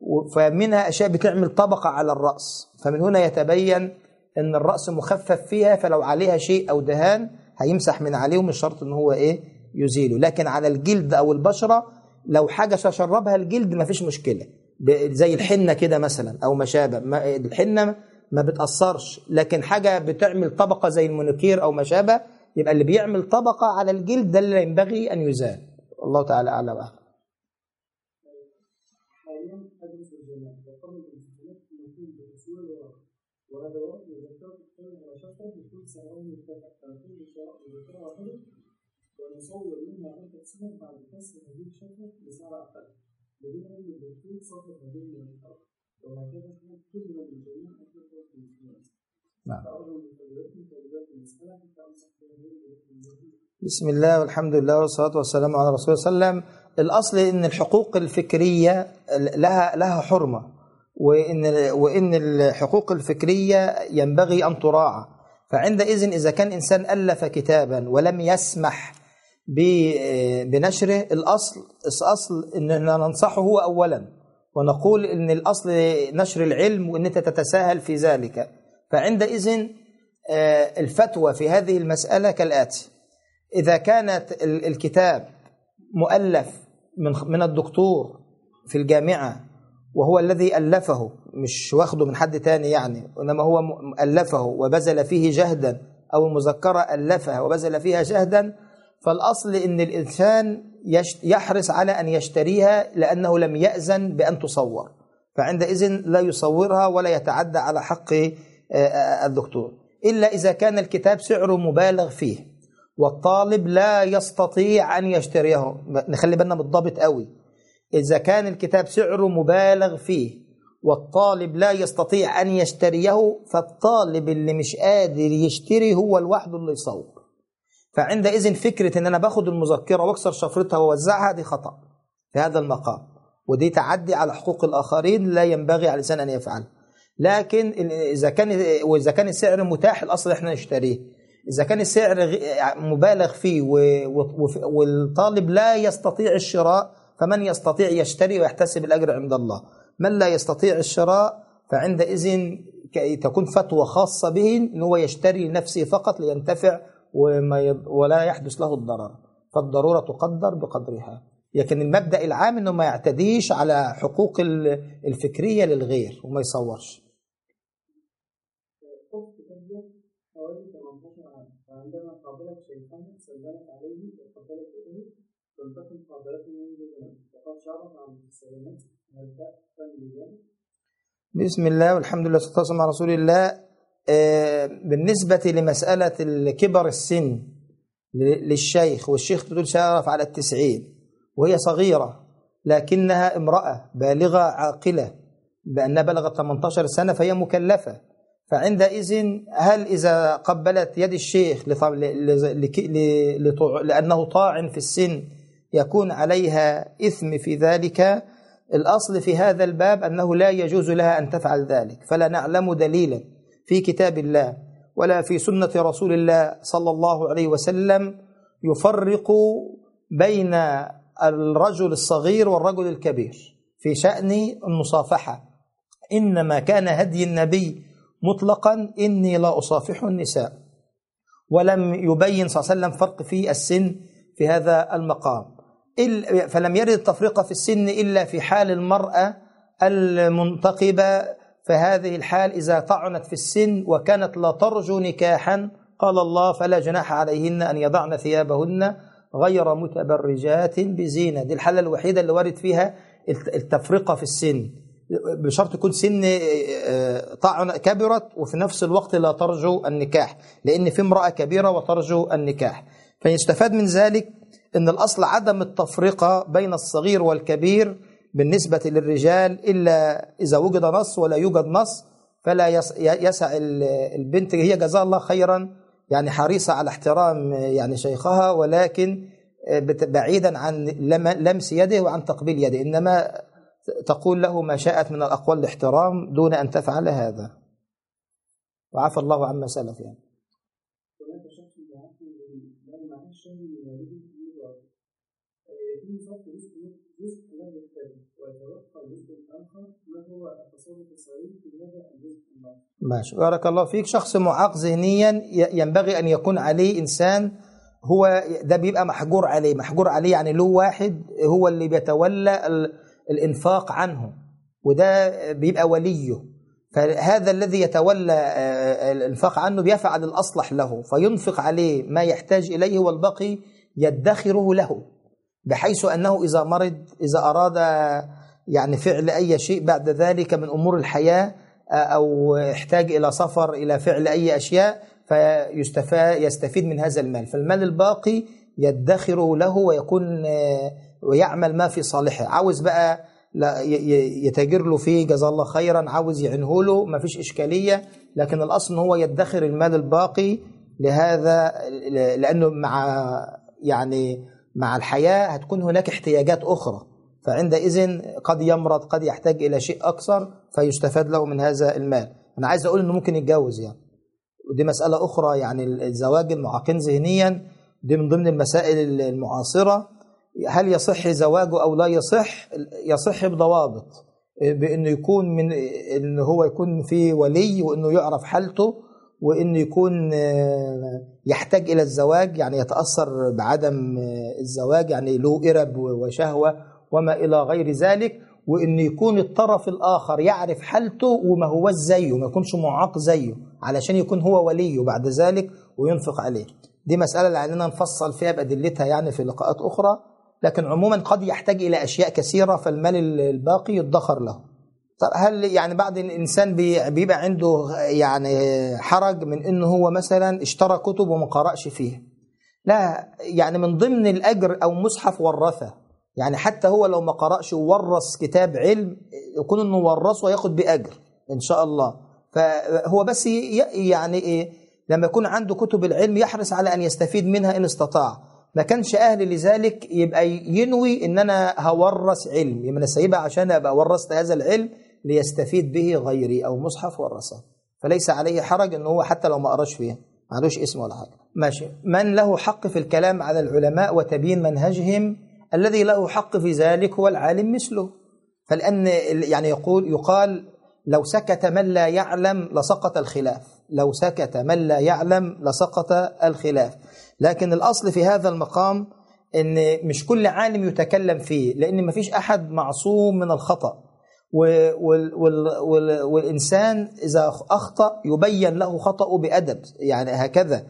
فمنها أشياء بتعمل طبقة على الرأس. فمن هنا يتبين أن الرأس مخفف فيها، فلو عليها شيء أو دهان هيمسح من عليه، مش شرط أنه هو إيه يزيله. لكن على الجلد أو البشرة لو حاجة تشربها الجلد ما فيش مشكلة، زي الحنة كده مثلا أو ما شابه. الحنة ما بتأثرش، لكن حاجة بتعمل طبقة زي المونوكير أو ما شابه يبقى اللي بيعمل طبقة على الجلد ده اللي ينبغي أن يزال. الله تعالى أعلم وأعلم. وهذا وقت يذكر الكلمة على شفرة بكل سنوات مختلفة فنقول بذكرة واحدة ونصور منها أن تقسيم بعد كسر هذه الشفرة بسعر أقل بدون أن الدكتور صفر هذه المنطقة وهكذا كانت كل من الجميع أكثر في المسلمين. نعم. فأرجو من فضيلتكم توضيح المسألة حتى أنصح بها. بسم الله والحمد لله والصلاة والسلام على رسول الله صلى الله عليه وسلم. الأصل إن الحقوق الفكرية لها لها حرمة، وإن وإن الحقوق الفكرية ينبغي أن تراعى. فعندئذ إذا كان إنسان ألف كتابا ولم يسمح بنشره، الأصل الأصل إننا ننصحه هو أولا، ونقول إن الأصل نشر العلم وإن أنت تتساهل في ذلك. فعندئذ الفتوى في هذه المسألة كالآتي: إذا كانت الكتاب مؤلف من من الدكتور في الجامعة وهو الذي ألفه، مش واخده من حد تاني يعني، إنما هو ألفه وبذل فيه جهدا، أو المذكرة ألفها وبذل فيها جهدا، فالأصل إن الإنسان يحرص على أن يشتريها لأنه لم يأذن بأن تصور، فعندئذ لا يصورها ولا يتعدى على حق الدكتور، إلا إذا كان الكتاب سعره مبالغ فيه والطالب لا يستطيع أن يشتريه. نخلي بالنا بالضبط قوي، إذا كان الكتاب سعره مبالغ فيه والطالب لا يستطيع أن يشتريه، فالطالب اللي مش قادر يشتري هو الوحده اللي يصور. فعندئذ فكرة إن أنا باخد المذكرة واكسر شفرتها ووزعها دي خطأ في هذا المقام، ودي تعدي على حقوق الآخرين لا ينبغي على الإنسان أن يفعل. لكن إذا كان وإذا كان السعر متاح، الأصل إحنا نشتريه. إذا كان السعر مبالغ فيه والطالب لا يستطيع الشراء، فمن يستطيع يشتري ويحتسب الأجر عند الله. من لا يستطيع الشراء فعندئذ تكون فتوى خاصة به إن هو يشتري لنفسه فقط لينتفع ولا يحدث له الضرر، فالضرورة تقدر بقدرها. لكن المبدأ العام إنه ما يعتديش على حقوق الفكرية للغير وما يصورش. حوالي ثمانية عشر عام، فعندما قابلت شيخان سلمت عليه وقبلت يده تنتقل قابلته من زمان وقد شعرت عن السلامات. هل تأثم بذلك؟ بسم الله والحمد لله والصلاة والسلام على رسول الله. بالنسبة لمسألة كبر السن للشيخ، والشيخ تقول شارف على التسعين وهي صغيرة لكنها امرأة بالغة عاقلة بأنها بلغت ثمانية عشر سنة فهي مكلفة، فعندئذ هل إذا قبلت يد الشيخ لأنه طاعن في السن يكون عليها إثم في ذلك؟ الأصل في هذا الباب أنه لا يجوز لها أن تفعل ذلك، فلا نعلم دليلا في كتاب الله ولا في سنة رسول الله صلى الله عليه وسلم يفرق بين الرجل الصغير والرجل الكبير في شأن المصافحة. إنما كان هدي النبي مطلقا إني لا أصافح النساء، ولم يبين صلى الله عليه وسلم فرق في السن في هذا المقام، فلم يرد التفرقة في السن إلا في حال المرأة المنتقبة. فهذه الحال إذا طعنت في السن وكانت لا ترجو نكاحا قال الله فلا جناح عليهن أن يضعن ثيابهن غير متبرجات بزينة. دي الحالة الوحيدة اللي ورد فيها التفرقة في السن، بشرط يكون سن طعن كبرت وفي نفس الوقت لا ترجو النكاح، لأن في امرأة كبيرة وترجو النكاح. فيستفاد من ذلك أن الأصل عدم التفرقة بين الصغير والكبير بالنسبة للرجال إلا إذا وجد نص، ولا يوجد نص فلا يسع البنت. هي جزاها الله خيرا يعني حريصة على احترام يعني شيخها، ولكن بعيدا عن لمس يده وعن تقبيل يده، إنما تقول له ما شاءت من الأقوال الاحترام دون أن تفعل هذا، وعفى الله عما سلف يعني. ماشي، بارك الله فيك. شخص معاق ذهنيا ينبغي أن يكون عليه إنسان، هو ده بيبقى محجور عليه، محجور عليه يعني له واحد هو اللي بيتولى الإنفاق عنه، وده بيبقى وليه. فهذا الذي يتولى الإنفاق عنه بيفعل الأصلح له فينفق عليه ما يحتاج إليه والبقي يدخره له، بحيث أنه إذا مرض، إذا أراد يعني فعل أي شيء بعد ذلك من أمور الحياة أو احتاج إلى سفر، إلى فعل أي أشياء، فيستفيد من هذا المال. فالمال الباقي يدخره له ويكون ويعمل ما في صالحه. عاوز بقى يتاجر له فيه جزاه الله خيرا، عاوز يعنه له ما فيش إشكالية، لكن الأصل هو يدخر المال الباقي لهذا، لأنه مع يعني مع الحياة هتكون هناك احتياجات أخرى، فعندئذ قد يمرض، قد يحتاج إلى شيء أكثر فيستفاد له من هذا المال. أنا عايز أقول إنه ممكن يتجوز يعني، ودي مسألة أخرى. يعني الزواج المعاقين ذهنيا دي من ضمن المسائل المعاصرة. هل يصح زواجه أو لا يصح؟ يصح بضوابط، بأنه يكون من إنه هو يكون فيه ولي، وإنه يعرف حالته، وإنه يكون يحتاج إلى الزواج، يعني يتأثر بعدم الزواج، يعني له إرب وشهوة وما إلى غير ذلك، وإنه يكون الطرف الآخر يعرف حالته وما هو زيه، ما يكونش معاق زيه، علشان يكون هو وليه بعد ذلك وينفق عليه. دي مسألة اللي علينا نفصل فيها بأدلتها يعني في لقاءات أخرى، لكن عموما قد يحتاج إلى أشياء كثيرة فالمال الباقي يدخر له. طب هل يعني بعد الإنسان بيبقى عنده يعني حرج من إنه هو مثلا اشترى كتب وما قرأش فيها؟ لا، يعني من ضمن الأجر أو مصحف ورثه، يعني حتى هو لو ما قرأش وورث كتاب علم يكون إنه ورثه وياخد بأجر إن شاء الله. فهو بس يعني إيه، لما يكون عنده كتب العلم يحرص على أن يستفيد منها إن استطاع. ما كانش أهل لذلك يبقى ينوي إن أنا هورث علم، يبقى أنا سايبها عشان أبقى ورثت هذا العلم ليستفيد به غيري، أو مصحف ورثه، فليس عليه حرج إنه هو حتى لو ما قراش فيها، ما عندوش اسم ولا حاجة. ماشي. من له حق في الكلام على العلماء وتبيين منهجهم؟ الذي له حق في ذلك هو العالم مثله. فلأن يعني يقول يقال لو سكت من لا يعلم لسقط الخلاف، لو سكت من لا يعلم لسقط الخلاف. لكن الأصل في هذا المقام إن مش كل عالم يتكلم فيه، لأن ما فيش أحد معصوم من الخطأ، والإنسان إذا أخطأ يبين له خطأه بأدب، يعني هكذا.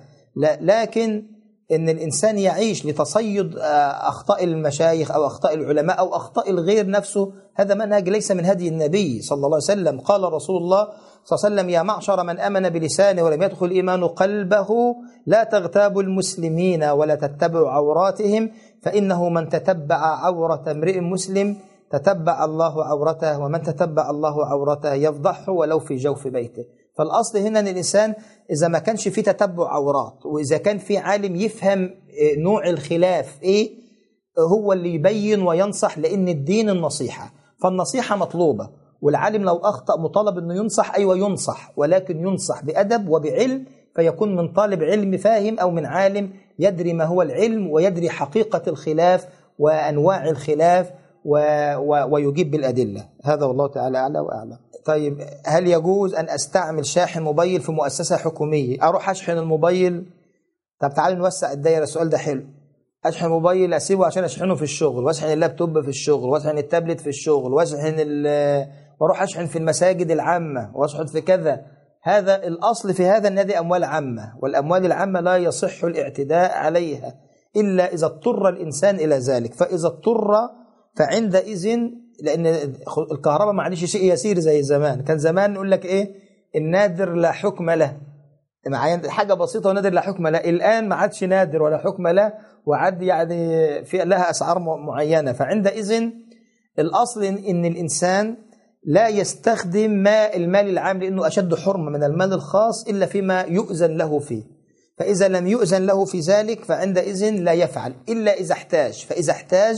لكن إن الإنسان يعيش لتصيد أخطاء المشايخ أو أخطاء العلماء أو أخطاء الغير نفسه، هذا منهج ليس من هدي النبي صلى الله عليه وسلم. قال رسول الله صلى الله عليه وسلم: يا معشر من آمن بلسانه ولم يدخل الإيمان قلبه لا تغتابوا المسلمين ولا تتبعوا عوراتهم، فإنه من تتبع عورة امرئ مسلم تتبع الله عورته، ومن تتبع الله عورته يفضحه ولو في جوف بيته. فالأصل هنا أن الإنسان إذا ما كانش فيه تتبع عورات، وإذا كان فيه عالم يفهم نوع الخلاف إيه، هو اللي يبين وينصح، لأن الدين النصيحة، فالنصيحة مطلوبة. والعالم لو أخطأ مطالب أنه ينصح، أيوة ينصح، ولكن ينصح بأدب وبعلم، فيكون من طالب علم فاهم أو من عالم يدري ما هو العلم ويدري حقيقة الخلاف وأنواع الخلاف و... و... ويجيب بالأدلة. هذا والله تعالى أعلى وأعلم. طيب، هل يجوز أن أستعمل شاحن موبايل في مؤسسة حكومية؟ أروح أشحن الموبايل؟ طب تعالوا نوسع الدائرة، السؤال ده حلو. أشحن موبايل أسيبه عشان أشحنه في الشغل، وأشحن اللابتوب في الشغل، وأشحن التابلت في الشغل، وأشحن ال... وأروح أشحن في المساجد العامة، وأشحن في كذا. هذا الأصل في هذا أن هذه أموال عامة، والأموال العامة لا يصح الاعتداء عليها إلا إذا اضطر الإنسان إلى ذلك. فإذا اضطر فعندئذ، لأن الكهرباء معلش شيء يسير زي زمان، كان زمان نقول لك إيه، النادر لا حكم له، معايا حاجة بسيطة ونادر لا حكم له. الآن ما عادش نادر ولا حكم له، وعد يعني في لها أسعار معينة. فعندئذ الأصل إن الإنسان لا يستخدم ما المال العام، لأنه أشد حرمة من المال الخاص إلا فيما يؤذن له فيه. فإذا لم يؤذن له في ذلك فعندئذ لا يفعل إلا إذا احتاج. فإذا احتاج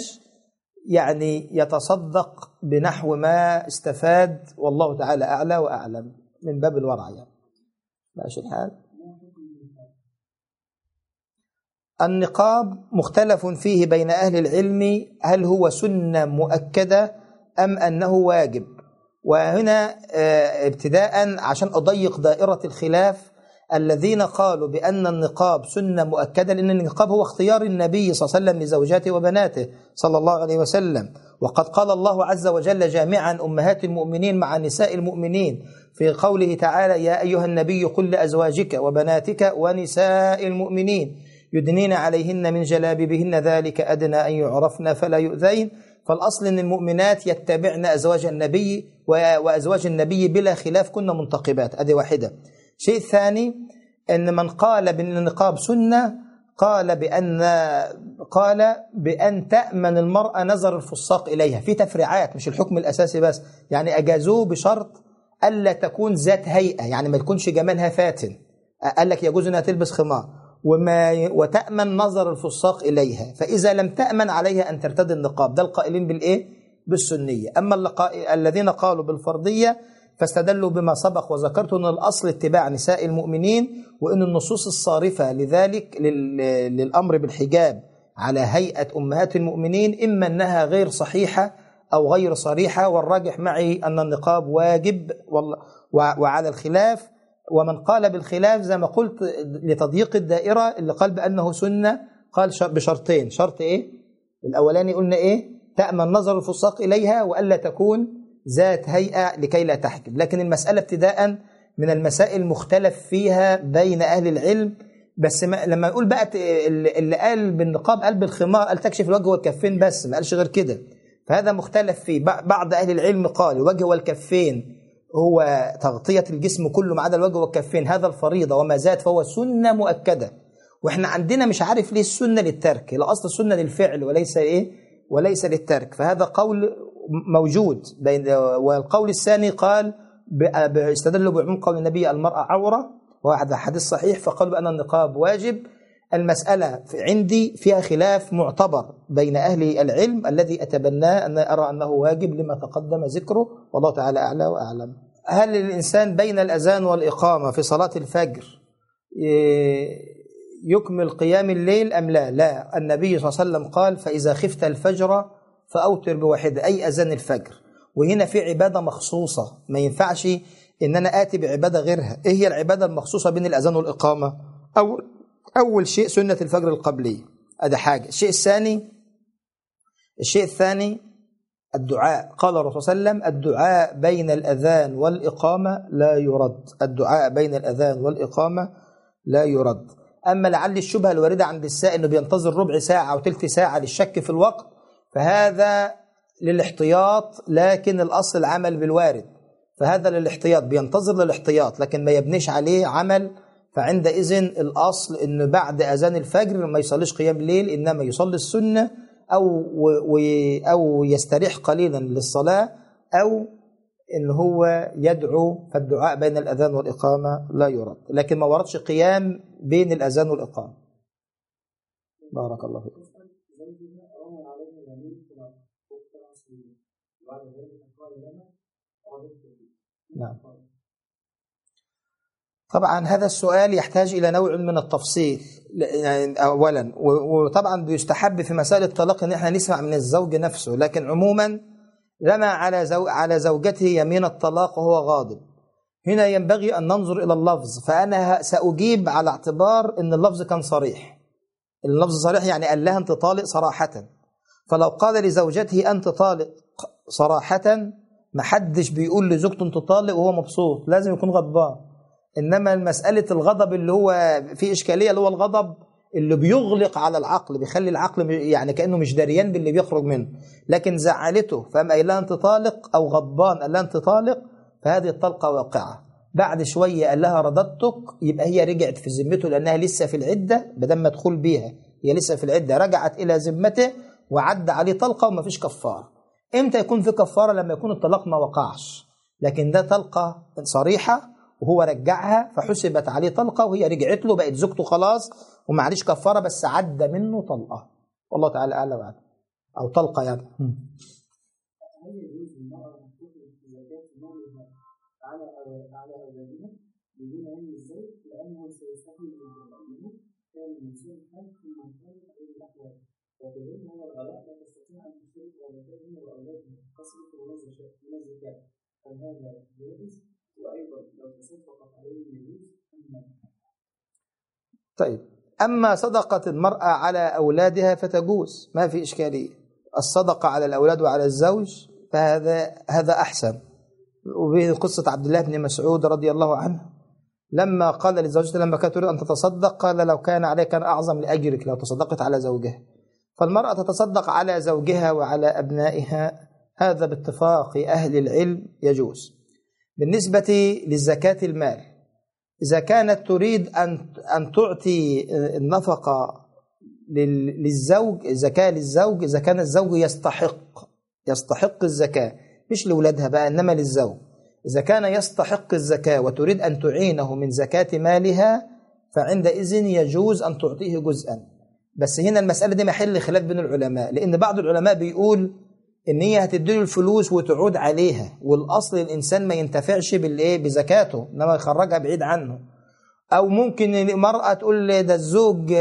يعني يتصدق بنحو ما استفاد، والله تعالى أعلى وأعلم، من باب الورع يعني. ماشي الحال. النقاب مختلف فيه بين أهل العلم، هل هو سنة مؤكدة أم أنه واجب؟ وهنا ابتداء عشان أضيق دائرة الخلاف، الذين قالوا بأن النقاب سنة مؤكدة، لأن النقاب هو اختيار النبي صلى الله عليه وسلم لزوجاته وبناته صلى الله عليه وسلم. وقد قال الله عز وجل جامعا أمهات المؤمنين مع نساء المؤمنين في قوله تعالى: يا أيها النبي قل لأزواجك وبناتك ونساء المؤمنين يدنين عليهن من جلابيبهن ذلك أدنى أن يعرفن فلا يؤذين. فالأصل أن المؤمنات يتبعن أزواج النبي، وأزواج النبي بلا خلاف كن منتقبات. أدي واحدة. شيء ثاني، أن من قال بأن النقاب سنة قال بأن قال بأن تأمن المرأة نظر الفساق إليها، في تفريعات مش الحكم الأساسي بس، يعني أجازوه بشرط ألا تكون ذات هيئة، يعني ما تكونش جمالها فاتن. قال لك يجوز أنها تلبس خمار وما وتأمن نظر الفساق إليها، فإذا لم تأمن عليها أن ترتدي النقاب، ده القائلين بالإيه؟ بالسنية. أما الذين قالوا بالفرضية فاستدلوا بما سبق وذكرت أن الأصل اتباع نساء المؤمنين، وأن النصوص الصارفة لذلك للأمر بالحجاب على هيئة أمهات المؤمنين إما أنها غير صحيحة أو غير صريحة، والراجح معي أن النقاب واجب وعلى الخلاف. ومن قال بالخلاف زي ما قلت لتضييق الدائرة، اللي قال بأنه سنة قال بشرطين. شرط إيه؟ الأولاني قلنا إيه؟ تأمن نظر الفساق إليها وألا تكون ذات هيئة لكي لا تحجب. لكن المسألة ابتداء من المسائل مختلف فيها بين أهل العلم. بس لما يقول بقى اللي قال بالنقاب قال بالخمار، قال تكشف الوجه والكفين بس، ما قالش غير كده، فهذا مختلف فيه. بعض أهل العلم قال الوجه والكفين هو تغطية الجسم كله ما عدا الوجه والكفين، هذا الفريضة، وما زاد فهو سنة مؤكدة. واحنا عندنا مش عارف ليه السنة للترك، الأصل السنة للفعل وليس إيه وليس للترك. فهذا قول موجود بين. والقول الثاني قال استدلوا بعموم قول النبي المرأة عورة، وهذا حديث صحيح، فقالوا بأن النقاب واجب. المسألة عندي فيها خلاف معتبر بين أهل العلم، الذي أتبناه أن أرى أنه واجب لما تقدم ذكره، والله تعالى أعلى وأعلم. هل الإنسان بين الأذان والإقامة في صلاة الفجر يكمل قيام الليل أم لا؟ لا، النبي صلى الله عليه وسلم قال فإذا خفت الفجر فأوتر بواحدة، أي أذان الفجر. وهنا في عبادة مخصوصة، ما ينفعش إن أنا آتي بعبادة غيرها. إيه هي العبادة المخصوصة بين الأذان والإقامة؟ أول أول شيء سنة الفجر القبلية، هذا حاجة. الشيء الثاني الشيء الثاني الدعاء. قال الرسول صلى الله عليه وسلم الدعاء بين الأذان والإقامة لا يرد، الدعاء بين الأذان والإقامة لا يرد. أما لعل الشبهة الواردة عند السائل أنه بينتظر ربع ساعة أو تلت ساعة للشك في الوقت، فهذا للاحتياط، لكن الأصل العمل بالوارد، فهذا للاحتياط، بينتظر للاحتياط لكن ما يبنيش عليه عمل. فعندئذ الأصل أنه بعد أذان الفجر ما يصليش قيام الليل، إنما يصلي السنة أو أو يستريح قليلا للصلاة، أو إن هو يدعو. فالدعاء بين الأذان والإقامة لا يرد، لكن ما وردش قيام بين الأذان والإقامة. بارك الله فيك. نعم. طبعا هذا السؤال يحتاج إلى نوع من التفصيل أولا، وطبعا بيستحب في مسائل الطلاق أن احنا نسمع من الزوج نفسه، لكن عموما رمى على زو على زوجته يمين الطلاق وهو غاضب. هنا ينبغي أن ننظر إلى اللفظ، فأنا سأجيب على اعتبار أن اللفظ كان صريح. اللفظ صريح يعني قال لها أنت طالق صراحة، فلو قال لزوجته أنت طالق صراحة، ما حدش بيقول لزوجته أنت طالق وهو مبسوط، لازم يكون غضبان. إنما المسألة الغضب اللي هو في إشكالية، اللي هو الغضب اللي بيغلق على العقل، بيخلي العقل يعني كأنه مش دريان باللي بيخرج منه، لكن زعلته فما قال لها أنت طالق، أو غضبان قال لها أنت طالق، فهذه الطلقة واقعة. بعد شوية قال لها رددتك، يبقى هي رجعت في ذمته لأنها لسه في العدة، بدل ما تدخل بيها هي لسه في العدة، رجعت إلى ذمته وعد عليه طلقة وما فيش كفارة. إمتى يكون في كفارة؟ لما يكون الطلاق ما وقعش، لكن ده طلقة صريحة وهو رجعها فحسبت عليه طلقة وهي رجعت له، بقت زوجته خلاص ومعليش كفارة، بس عدى منه طلقة، والله تعالى أعلى وأعلم، أو طلقة يعني. هل يجوز للمرأة أن تخرج زكاة مالها على على أولادها بدون علم الزوج، لأنه سيستحمل الموت كان من سوء الحال ثم انتهت إلى الأحوال، وتظن أن الغلاء لا تستطيع أن تشترك زكاتها وأولادها قسمة من الزكاة، هل هذا جائز؟ وأيضا لو تصدقت عليه يجوز أم لا؟ طيب، أما صدقة المرأة على أولادها فتجوز، ما في إشكالية. الصدقة على الأولاد وعلى الزوج فهذا هذا أحسن. وبه قصة عبد الله بن مسعود رضي الله عنه لما قال لزوجته لما كانت تريد أن تتصدق قال لو كان عليك كان أعظم لأجرك لو تصدقت على زوجها. فالمرأة تتصدق على زوجها وعلى أبنائها، هذا باتفاق أهل العلم يجوز. بالنسبة للزكاة المال، إذا كانت تريد أن أن تعطي النفقة للزوج، زكاة للزوج، إذا كان الزوج يستحق يستحق الزكاة مش لأولادها بقى إنما للزوج، إذا كان يستحق الزكاة وتريد أن تعينه من زكاة مالها فعندئذ يجوز أن تعطيه جزءا. بس هنا المسألة دي محل خلاف بين العلماء، لأن بعض العلماء بيقول إن هي هتديله الفلوس وتعود عليها، والأصل الإنسان ما ينتفعش بالإيه بزكاته إنما يخرجها بعيد عنه. أو ممكن المرأة تقول ده الزوج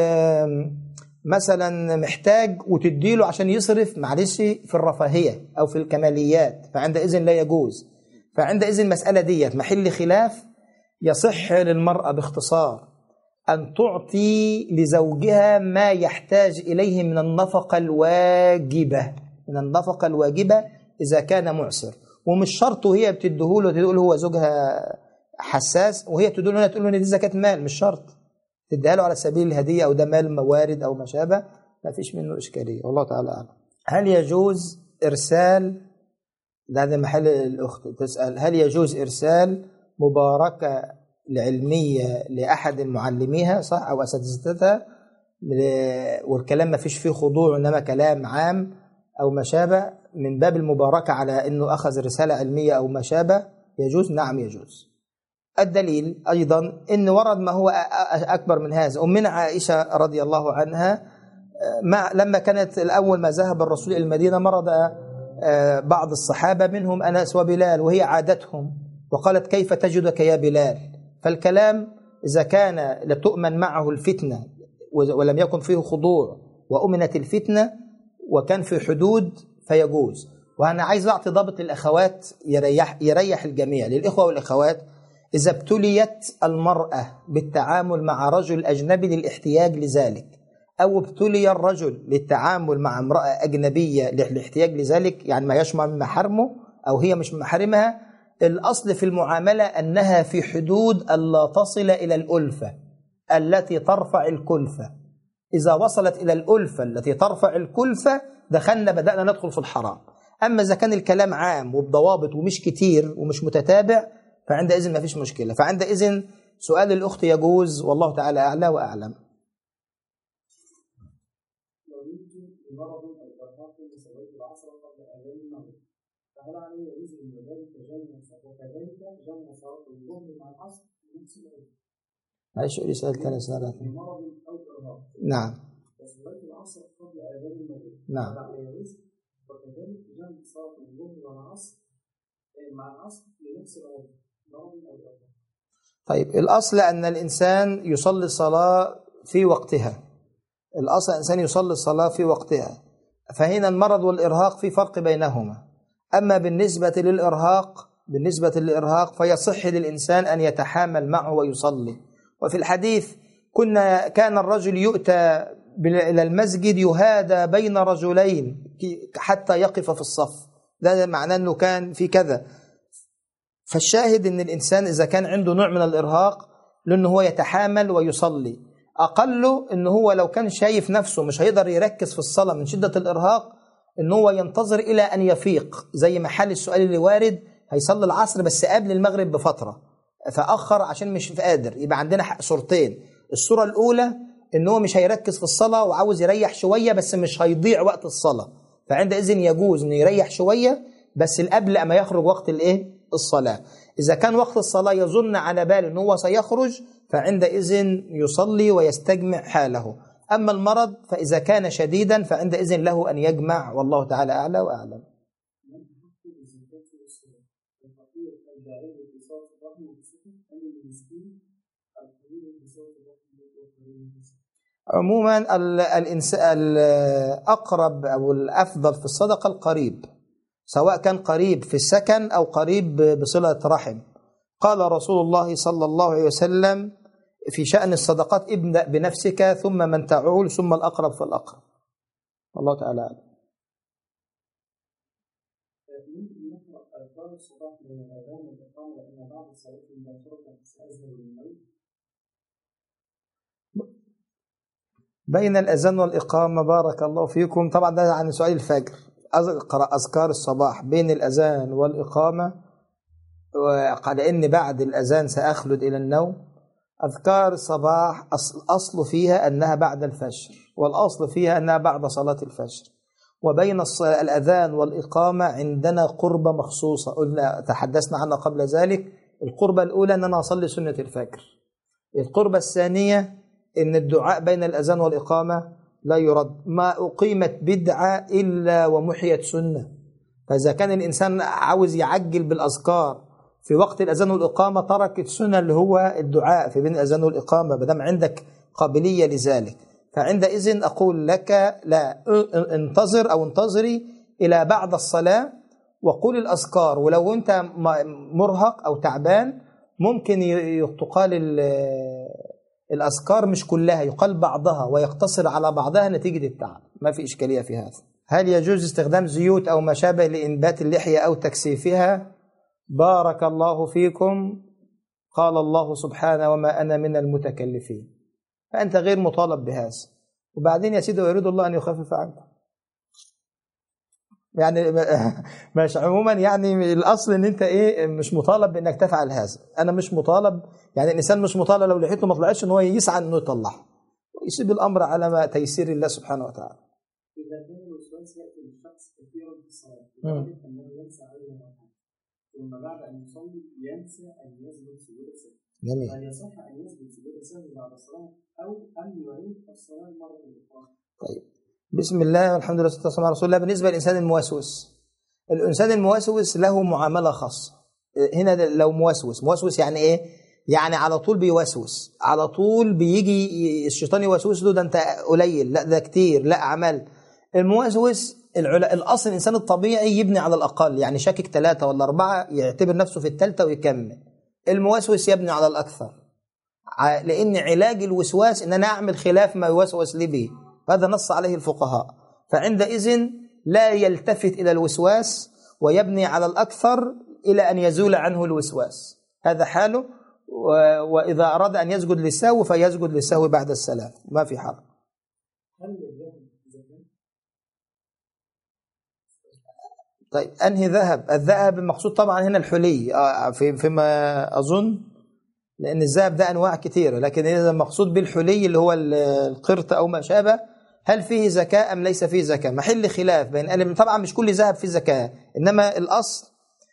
مثلا محتاج وتديله عشان يصرف معلش في الرفاهية أو في الكماليات، فعندئذ لا يجوز. فعندئذ المسألة دي محل خلاف. يصح للمرأة باختصار أن تعطي لزوجها ما يحتاج إليه من النفقة الواجبة، من النفقة الواجبة إذا كان معسر، ومش شرط وهي بتديهوله تقول هو زوجها حساس وهي تقول له تقول له دي زكاة مال، مش شرط تديها له على سبيل الهدية أو ده مال موارد أو ما شابه، ما فيش منه إشكالية والله تعالى أعلم. هل يجوز إرسال، هذا محل الأخت تسأل، هل يجوز إرسال مباركة العلمية لأحد المعلميها صح أو أساتذتها والكلام ما فيش فيه خضوع إنما كلام عام أو ما شابه من باب المباركة على أنه أخذ رسالة علمية أو ما شابه، يجوز؟ نعم يجوز. الدليل أيضا أن ورد ما هو أكبر من هذا. أمنا عائشة رضي الله عنها مع لما كانت الأول ما ذهب الرسول إلى المدينة مرض بعض الصحابة منهم أنس وبلال وهي عادتهم، وقالت كيف تجدك يا بلال؟ فالكلام إذا كان لتؤمن معه الفتنة ولم يكن فيه خضوع وأمنت الفتنة وكان في حدود فيجوز. وأنا عايز أعطي ضابط للأخوات يريح, يريح الجميع للإخوة والأخوات. إذا ابتليت المرأة بالتعامل مع رجل أجنبي للاحتياج لذلك، أو ابتلي الرجل للتعامل مع امرأة أجنبية للاحتياج لذلك، يعني ما يشمل من محارمه أو هي مش من محارمها، الأصل في المعاملة أنها في حدود ألا تصل إلى الألفة التي ترفع الكلفة. إذا وصلت إلى الألفة التي ترفع الكلفة دخلنا بدأنا ندخل في الحرام. أما إذا كان الكلام عام وبضوابط ومش كتير ومش متتابع فعندئذ ما فيش مشكلة. فعندئذ سؤال الأخت يجوز والله تعالى أعلى وأعلم. فهل عليه يجوز ان ذلك جمع وكذلك جمع صلاه الظهر مع العصر بنفس الوقت؟ معلش قولي سؤال ثاني سؤال. مرض او ارهاق. نعم. وصلاه العصر قبل اذان المغرب. نعم. فهل عليه يجوز وكذلك جمع صلاه الظهر مع العصر مع العصر لنفس الوقت مرض او ارهاق. طيب الأصل أن الإنسان يصلي الصلاة في وقتها. الأصل الإنسان يصلي الصلاة في وقتها. فهنا المرض والإرهاق في فرق بينهما. أما بالنسبة للإرهاق بالنسبة للإرهاق فيصح للإنسان أن يتحامل معه ويصلي. وفي الحديث كنا كان الرجل يؤتى إلى المسجد يهادى بين رجلين حتى يقف في الصف، ده معناه أنه كان في كذا. فالشاهد أن الإنسان إذا كان عنده نوع من الإرهاق لأنه هو يتحامل ويصلي، أقله أنه هو لو كان شايف نفسه مش هيقدر يركز في الصلاة من شدة الإرهاق أنه هو ينتظر إلى أن يفيق، زي ما حل السؤال اللي وارد هيصلي العصر بس قبل المغرب بفترة فأخر عشان مش قادر. يبقى عندنا صورتين، الصورة الأولى أنه مش هيركز في الصلاة وعاوز يريح شوية بس مش هيضيع وقت الصلاة، فعندئذ يجوز أنه يريح شوية بس قبل أما يخرج وقت الإيه؟ الصلاة. إذا كان وقت الصلاة يظن على باله أنه هو سيخرج فعندئذ يصلي ويستجمع حاله. أما المرض فإذا كان شديدا فعندئذ له أن يجمع والله تعالى أعلى وأعلم. عموما الأقرب أو الأفضل في الصدقة القريب، سواء كان قريب في السكن أو قريب بصلة رحم. قال رسول الله صلى الله عليه وسلم في شأن الصدقات ابدأ بنفسك ثم من تعول ثم الأقرب فالأقرب. الله تعالى أعلم. ممكن نقرأ أذكار الصباح من الأذان والإقامة لأن بعض الصلاة مباشرة سأذهب للموت. بين الأذان والإقامة بارك الله فيكم. طبعا ده عن سؤال الفجر. أقرأ أذكار الصباح بين الأذان والإقامة وقال إن بعد الأذان سأخلد إلى النوم. أذكار الصباح أصل, أصل فيها أنها بعد الفجر، والأصل فيها أنها بعد صلاة الفجر. وبين الأذان والإقامة عندنا قربة مخصوصة قلنا تحدثنا عنها قبل ذلك. القربة الأولى أن أنا أصلي سنة الفجر. القربة الثانية أن الدعاء بين الأذان والإقامة لا يرد. ما أقيمت بدعة إلا ومحيت سنة. فإذا كان الإنسان عاوز يعجل بالأذكار في وقت الأذان والإقامة ترك السنة اللي هو الدعاء في بين الأذان والإقامة بدم عندك قابلية لذلك. فعندئذ أقول لك لا، انتظر أو انتظري إلى بعد الصلاة وقول الأذكار. ولو أنت مرهق أو تعبان ممكن تقال الأذكار مش كلها، يقال بعضها ويقتصر على بعضها نتيجة التعب، ما في إشكالية في هذا. هل يجوز استخدام زيوت أو ما شابه لإنبات اللحية أو تكثيفها؟ بارك الله فيكم. قال الله سبحانه وما أنا من المتكلفين. فأنت غير مطالب بهذا. وبعدين يا سيدي ويريد الله أن يخفف عنكم. يعني مش عموما يعني الأصل أن أنت إيه مش مطالب بأنك تفعل هذا. أنا مش مطالب، يعني الإنسان مش مطالب لو لحيته ما طلعتش أن هو يسعى أنه يطلعها ويسيب الأمر على ما تيسير الله سبحانه وتعالى. إذا كان الوسواس يأتي للشخص كثيرا في الصلاة لدرجة أنه ينسى عليه مرة ثم بعد أن يصلي ينسى أن يسجد سجود السهو. جميل. هل يصح أن يسجد سجود السهو بعد الصلاة أو أن يعيد الصلاة مرة أخرى؟ طيب، بسم الله والحمد لله والصلاة والسلام على رسول الله. بالنسبة للإنسان الموسوس، الإنسان الموسوس له معاملة خاصة. هنا لو موسوس، موسوس يعني إيه؟ يعني على طول بيوسوس، على طول بيجي الشيطان يوسوس له ده أنت قليل، لا ده كتير، لا عمل. الموسوس العلا... الأصل الإنسان الطبيعي يبني على الأقل، يعني شاكك ثلاثة ولا أربعة يعتبر نفسه في الثالثة ويكمل. الموسوس يبني على الأكثر، لأن علاج الوسواس إن أنا أعمل خلاف ما يوسوس لي به، هذا نص عليه الفقهاء. فعندئذ لا يلتفت إلى الوسواس ويبني على الأكثر إلى أن يزول عنه الوسواس، هذا حاله. وإذا أراد أن يسجد للسهو فيسجد للسهو بعد السلام، ما في حرج. طيب أنهي ذهب؟ الذهب المقصود طبعا هنا الحلي في فيما أظن، لأن الذهب ده أنواع كثيرة، لكن إذا المقصود بالحلي اللي هو القرط أو ما شابه، هل فيه زكاة أم ليس فيه زكاة؟ محل خلاف بين أهل. طبعا مش كل ذهب فيه زكاة، إنما الأصل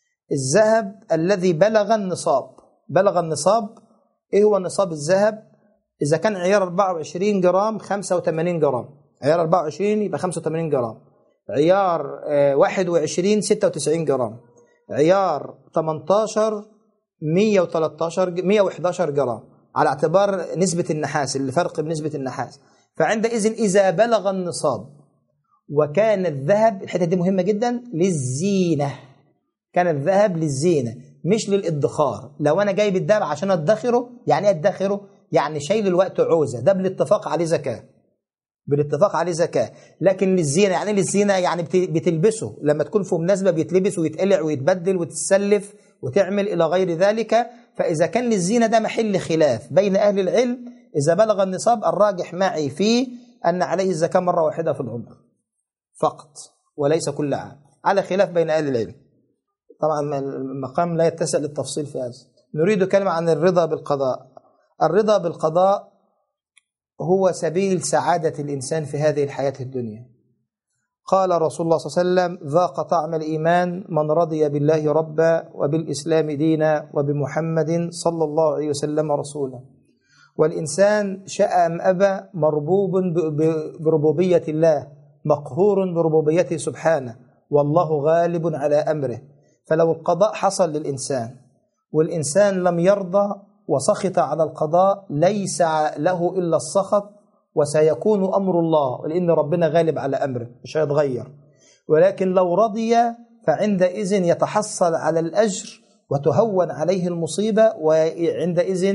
الذهب الذي بلغ النصاب. بلغ النصاب. إيه هو نصاب الذهب؟ إذا كان عيار أربعة وعشرين جرام خمسة وثمانين جرام، عيار أربعة وعشرين يبقى خمسة وثمانين جرام، عيار واحد وعشرين ستة وتسعين جرام، عيار ثمانية عشر مئة وثلاثة عشر مئة وأحد عشر جرام، على اعتبار نسبة النحاس اللي فرق بنسبة النحاس. فعندئذ إذا بلغ النصاب وكان الذهب، الحتة دي مهمة جدا، للزينة، كان الذهب للزينة مش للادخار. لو أنا جايب الذهب عشان أدخره، يعني أدخره يعني شيل الوقت عوزة، ده بالاتفاق عليه زكاة، بالاتفاق عليه زكاة. لكن للزينة، يعني للزينة يعني بتلبسه لما تكون في مناسبة، بيتلبس ويتقلع ويتبدل وتتسلف وتعمل إلى غير ذلك. فإذا كان للزينة ده محل خلاف بين أهل العلم. إذا بلغ النصاب الراجح معي فيه أن عليه الزكاة مرة واحدة في العمر فقط وليس كل عام، على خلاف بين أهل العلم. طبعا المقام لا يتسع للتفصيل في هذا. نريد كلمة عن الرضا بالقضاء. الرضا بالقضاء هو سبيل سعادة الإنسان في هذه الحياة الدنيا. قال رسول الله صلى الله عليه وسلم: ذاق طعم الإيمان من رضي بالله ربا وبالإسلام دينا وبمحمد صلى الله عليه وسلم رسولا. والإنسان شاء أم أبى مربوب بربوبية الله، مقهور بربوبيته سبحانه، والله غالب على أمره. فلو القضاء حصل للإنسان والإنسان لم يرضى وسخط على القضاء، ليس له إلا السخط، وسيكون أمر الله، لأن ربنا غالب على أمره مش هيتغير. ولكن لو رضي فعندئذ يتحصل على الأجر وتهون عليه المصيبة، وعندئذ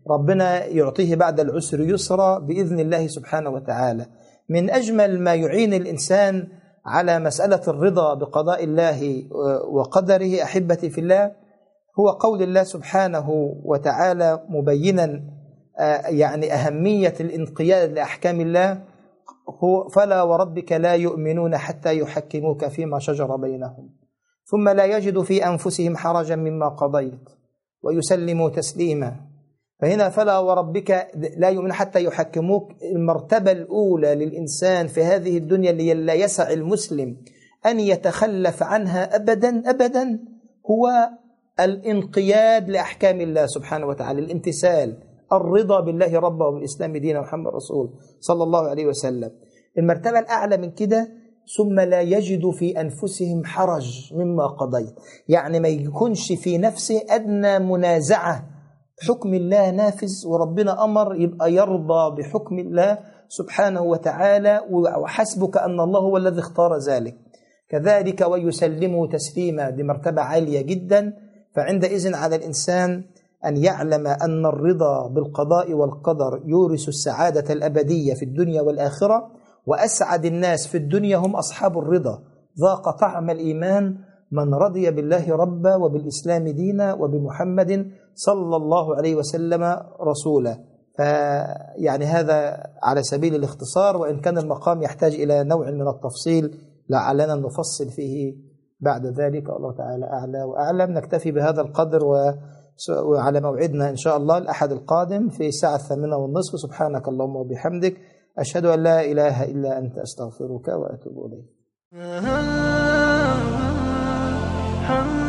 ربنا يعطيه بعد العسر يسرا بإذن الله سبحانه وتعالى. من أجمل ما يعين الإنسان على مسألة الرضا بقضاء الله وقدره أحبتي في الله هو قول الله سبحانه وتعالى مبينا يعني أهمية الانقياد لأحكام الله، هو فلا وربك لا يؤمنون حتى يحكموك فيما شجر بينهم ثم لا يجدوا في أنفسهم حرجا مما قضيت ويسلموا تسليما. فهنا فلا وربك لا يؤمنون حتى يحكموك، المرتبة الأولى للإنسان في هذه الدنيا اللي لا يسع المسلم أن يتخلف عنها أبدا أبدا هو الانقياد لأحكام الله سبحانه وتعالى، الامتثال، الرضا بالله ربا وبالإسلام دينا ومحمد رسول صلى الله عليه وسلم. المرتبة الأعلى من كده ثم لا يجد في أنفسهم حرج مما قضيت، يعني ما يكونش في نفسه أدنى منازعة، حكم الله نافذ وربنا أمر يبقى يرضى بحكم الله سبحانه وتعالى وحسبك أن الله هو الذي اختار ذلك. كذلك ويسلموا تسليما، دي مرتبة عالية جدا. فعندئذ على الإنسان أن يعلم أن الرضا بالقضاء والقدر يورث السعادة الأبدية في الدنيا والآخرة، وأسعد الناس في الدنيا هم أصحاب الرضا. ذاق طعم الإيمان من رضي بالله ربا وبالإسلام دينا وبمحمد صلى الله عليه وسلم رسولا. فيعني هذا على سبيل الاختصار، وإن كان المقام يحتاج إلى نوع من التفصيل لعلنا نفصل فيه بعد ذلك. الله تعالى أعلى وأعلم. نكتفي بهذا القدر وعلى موعدنا إن شاء الله الأحد القادم في الساعة الثامنة والنصف. سبحانك اللهم وبحمدك، أشهد أن لا إله إلا أنت، أستغفرك وأتوب إليك.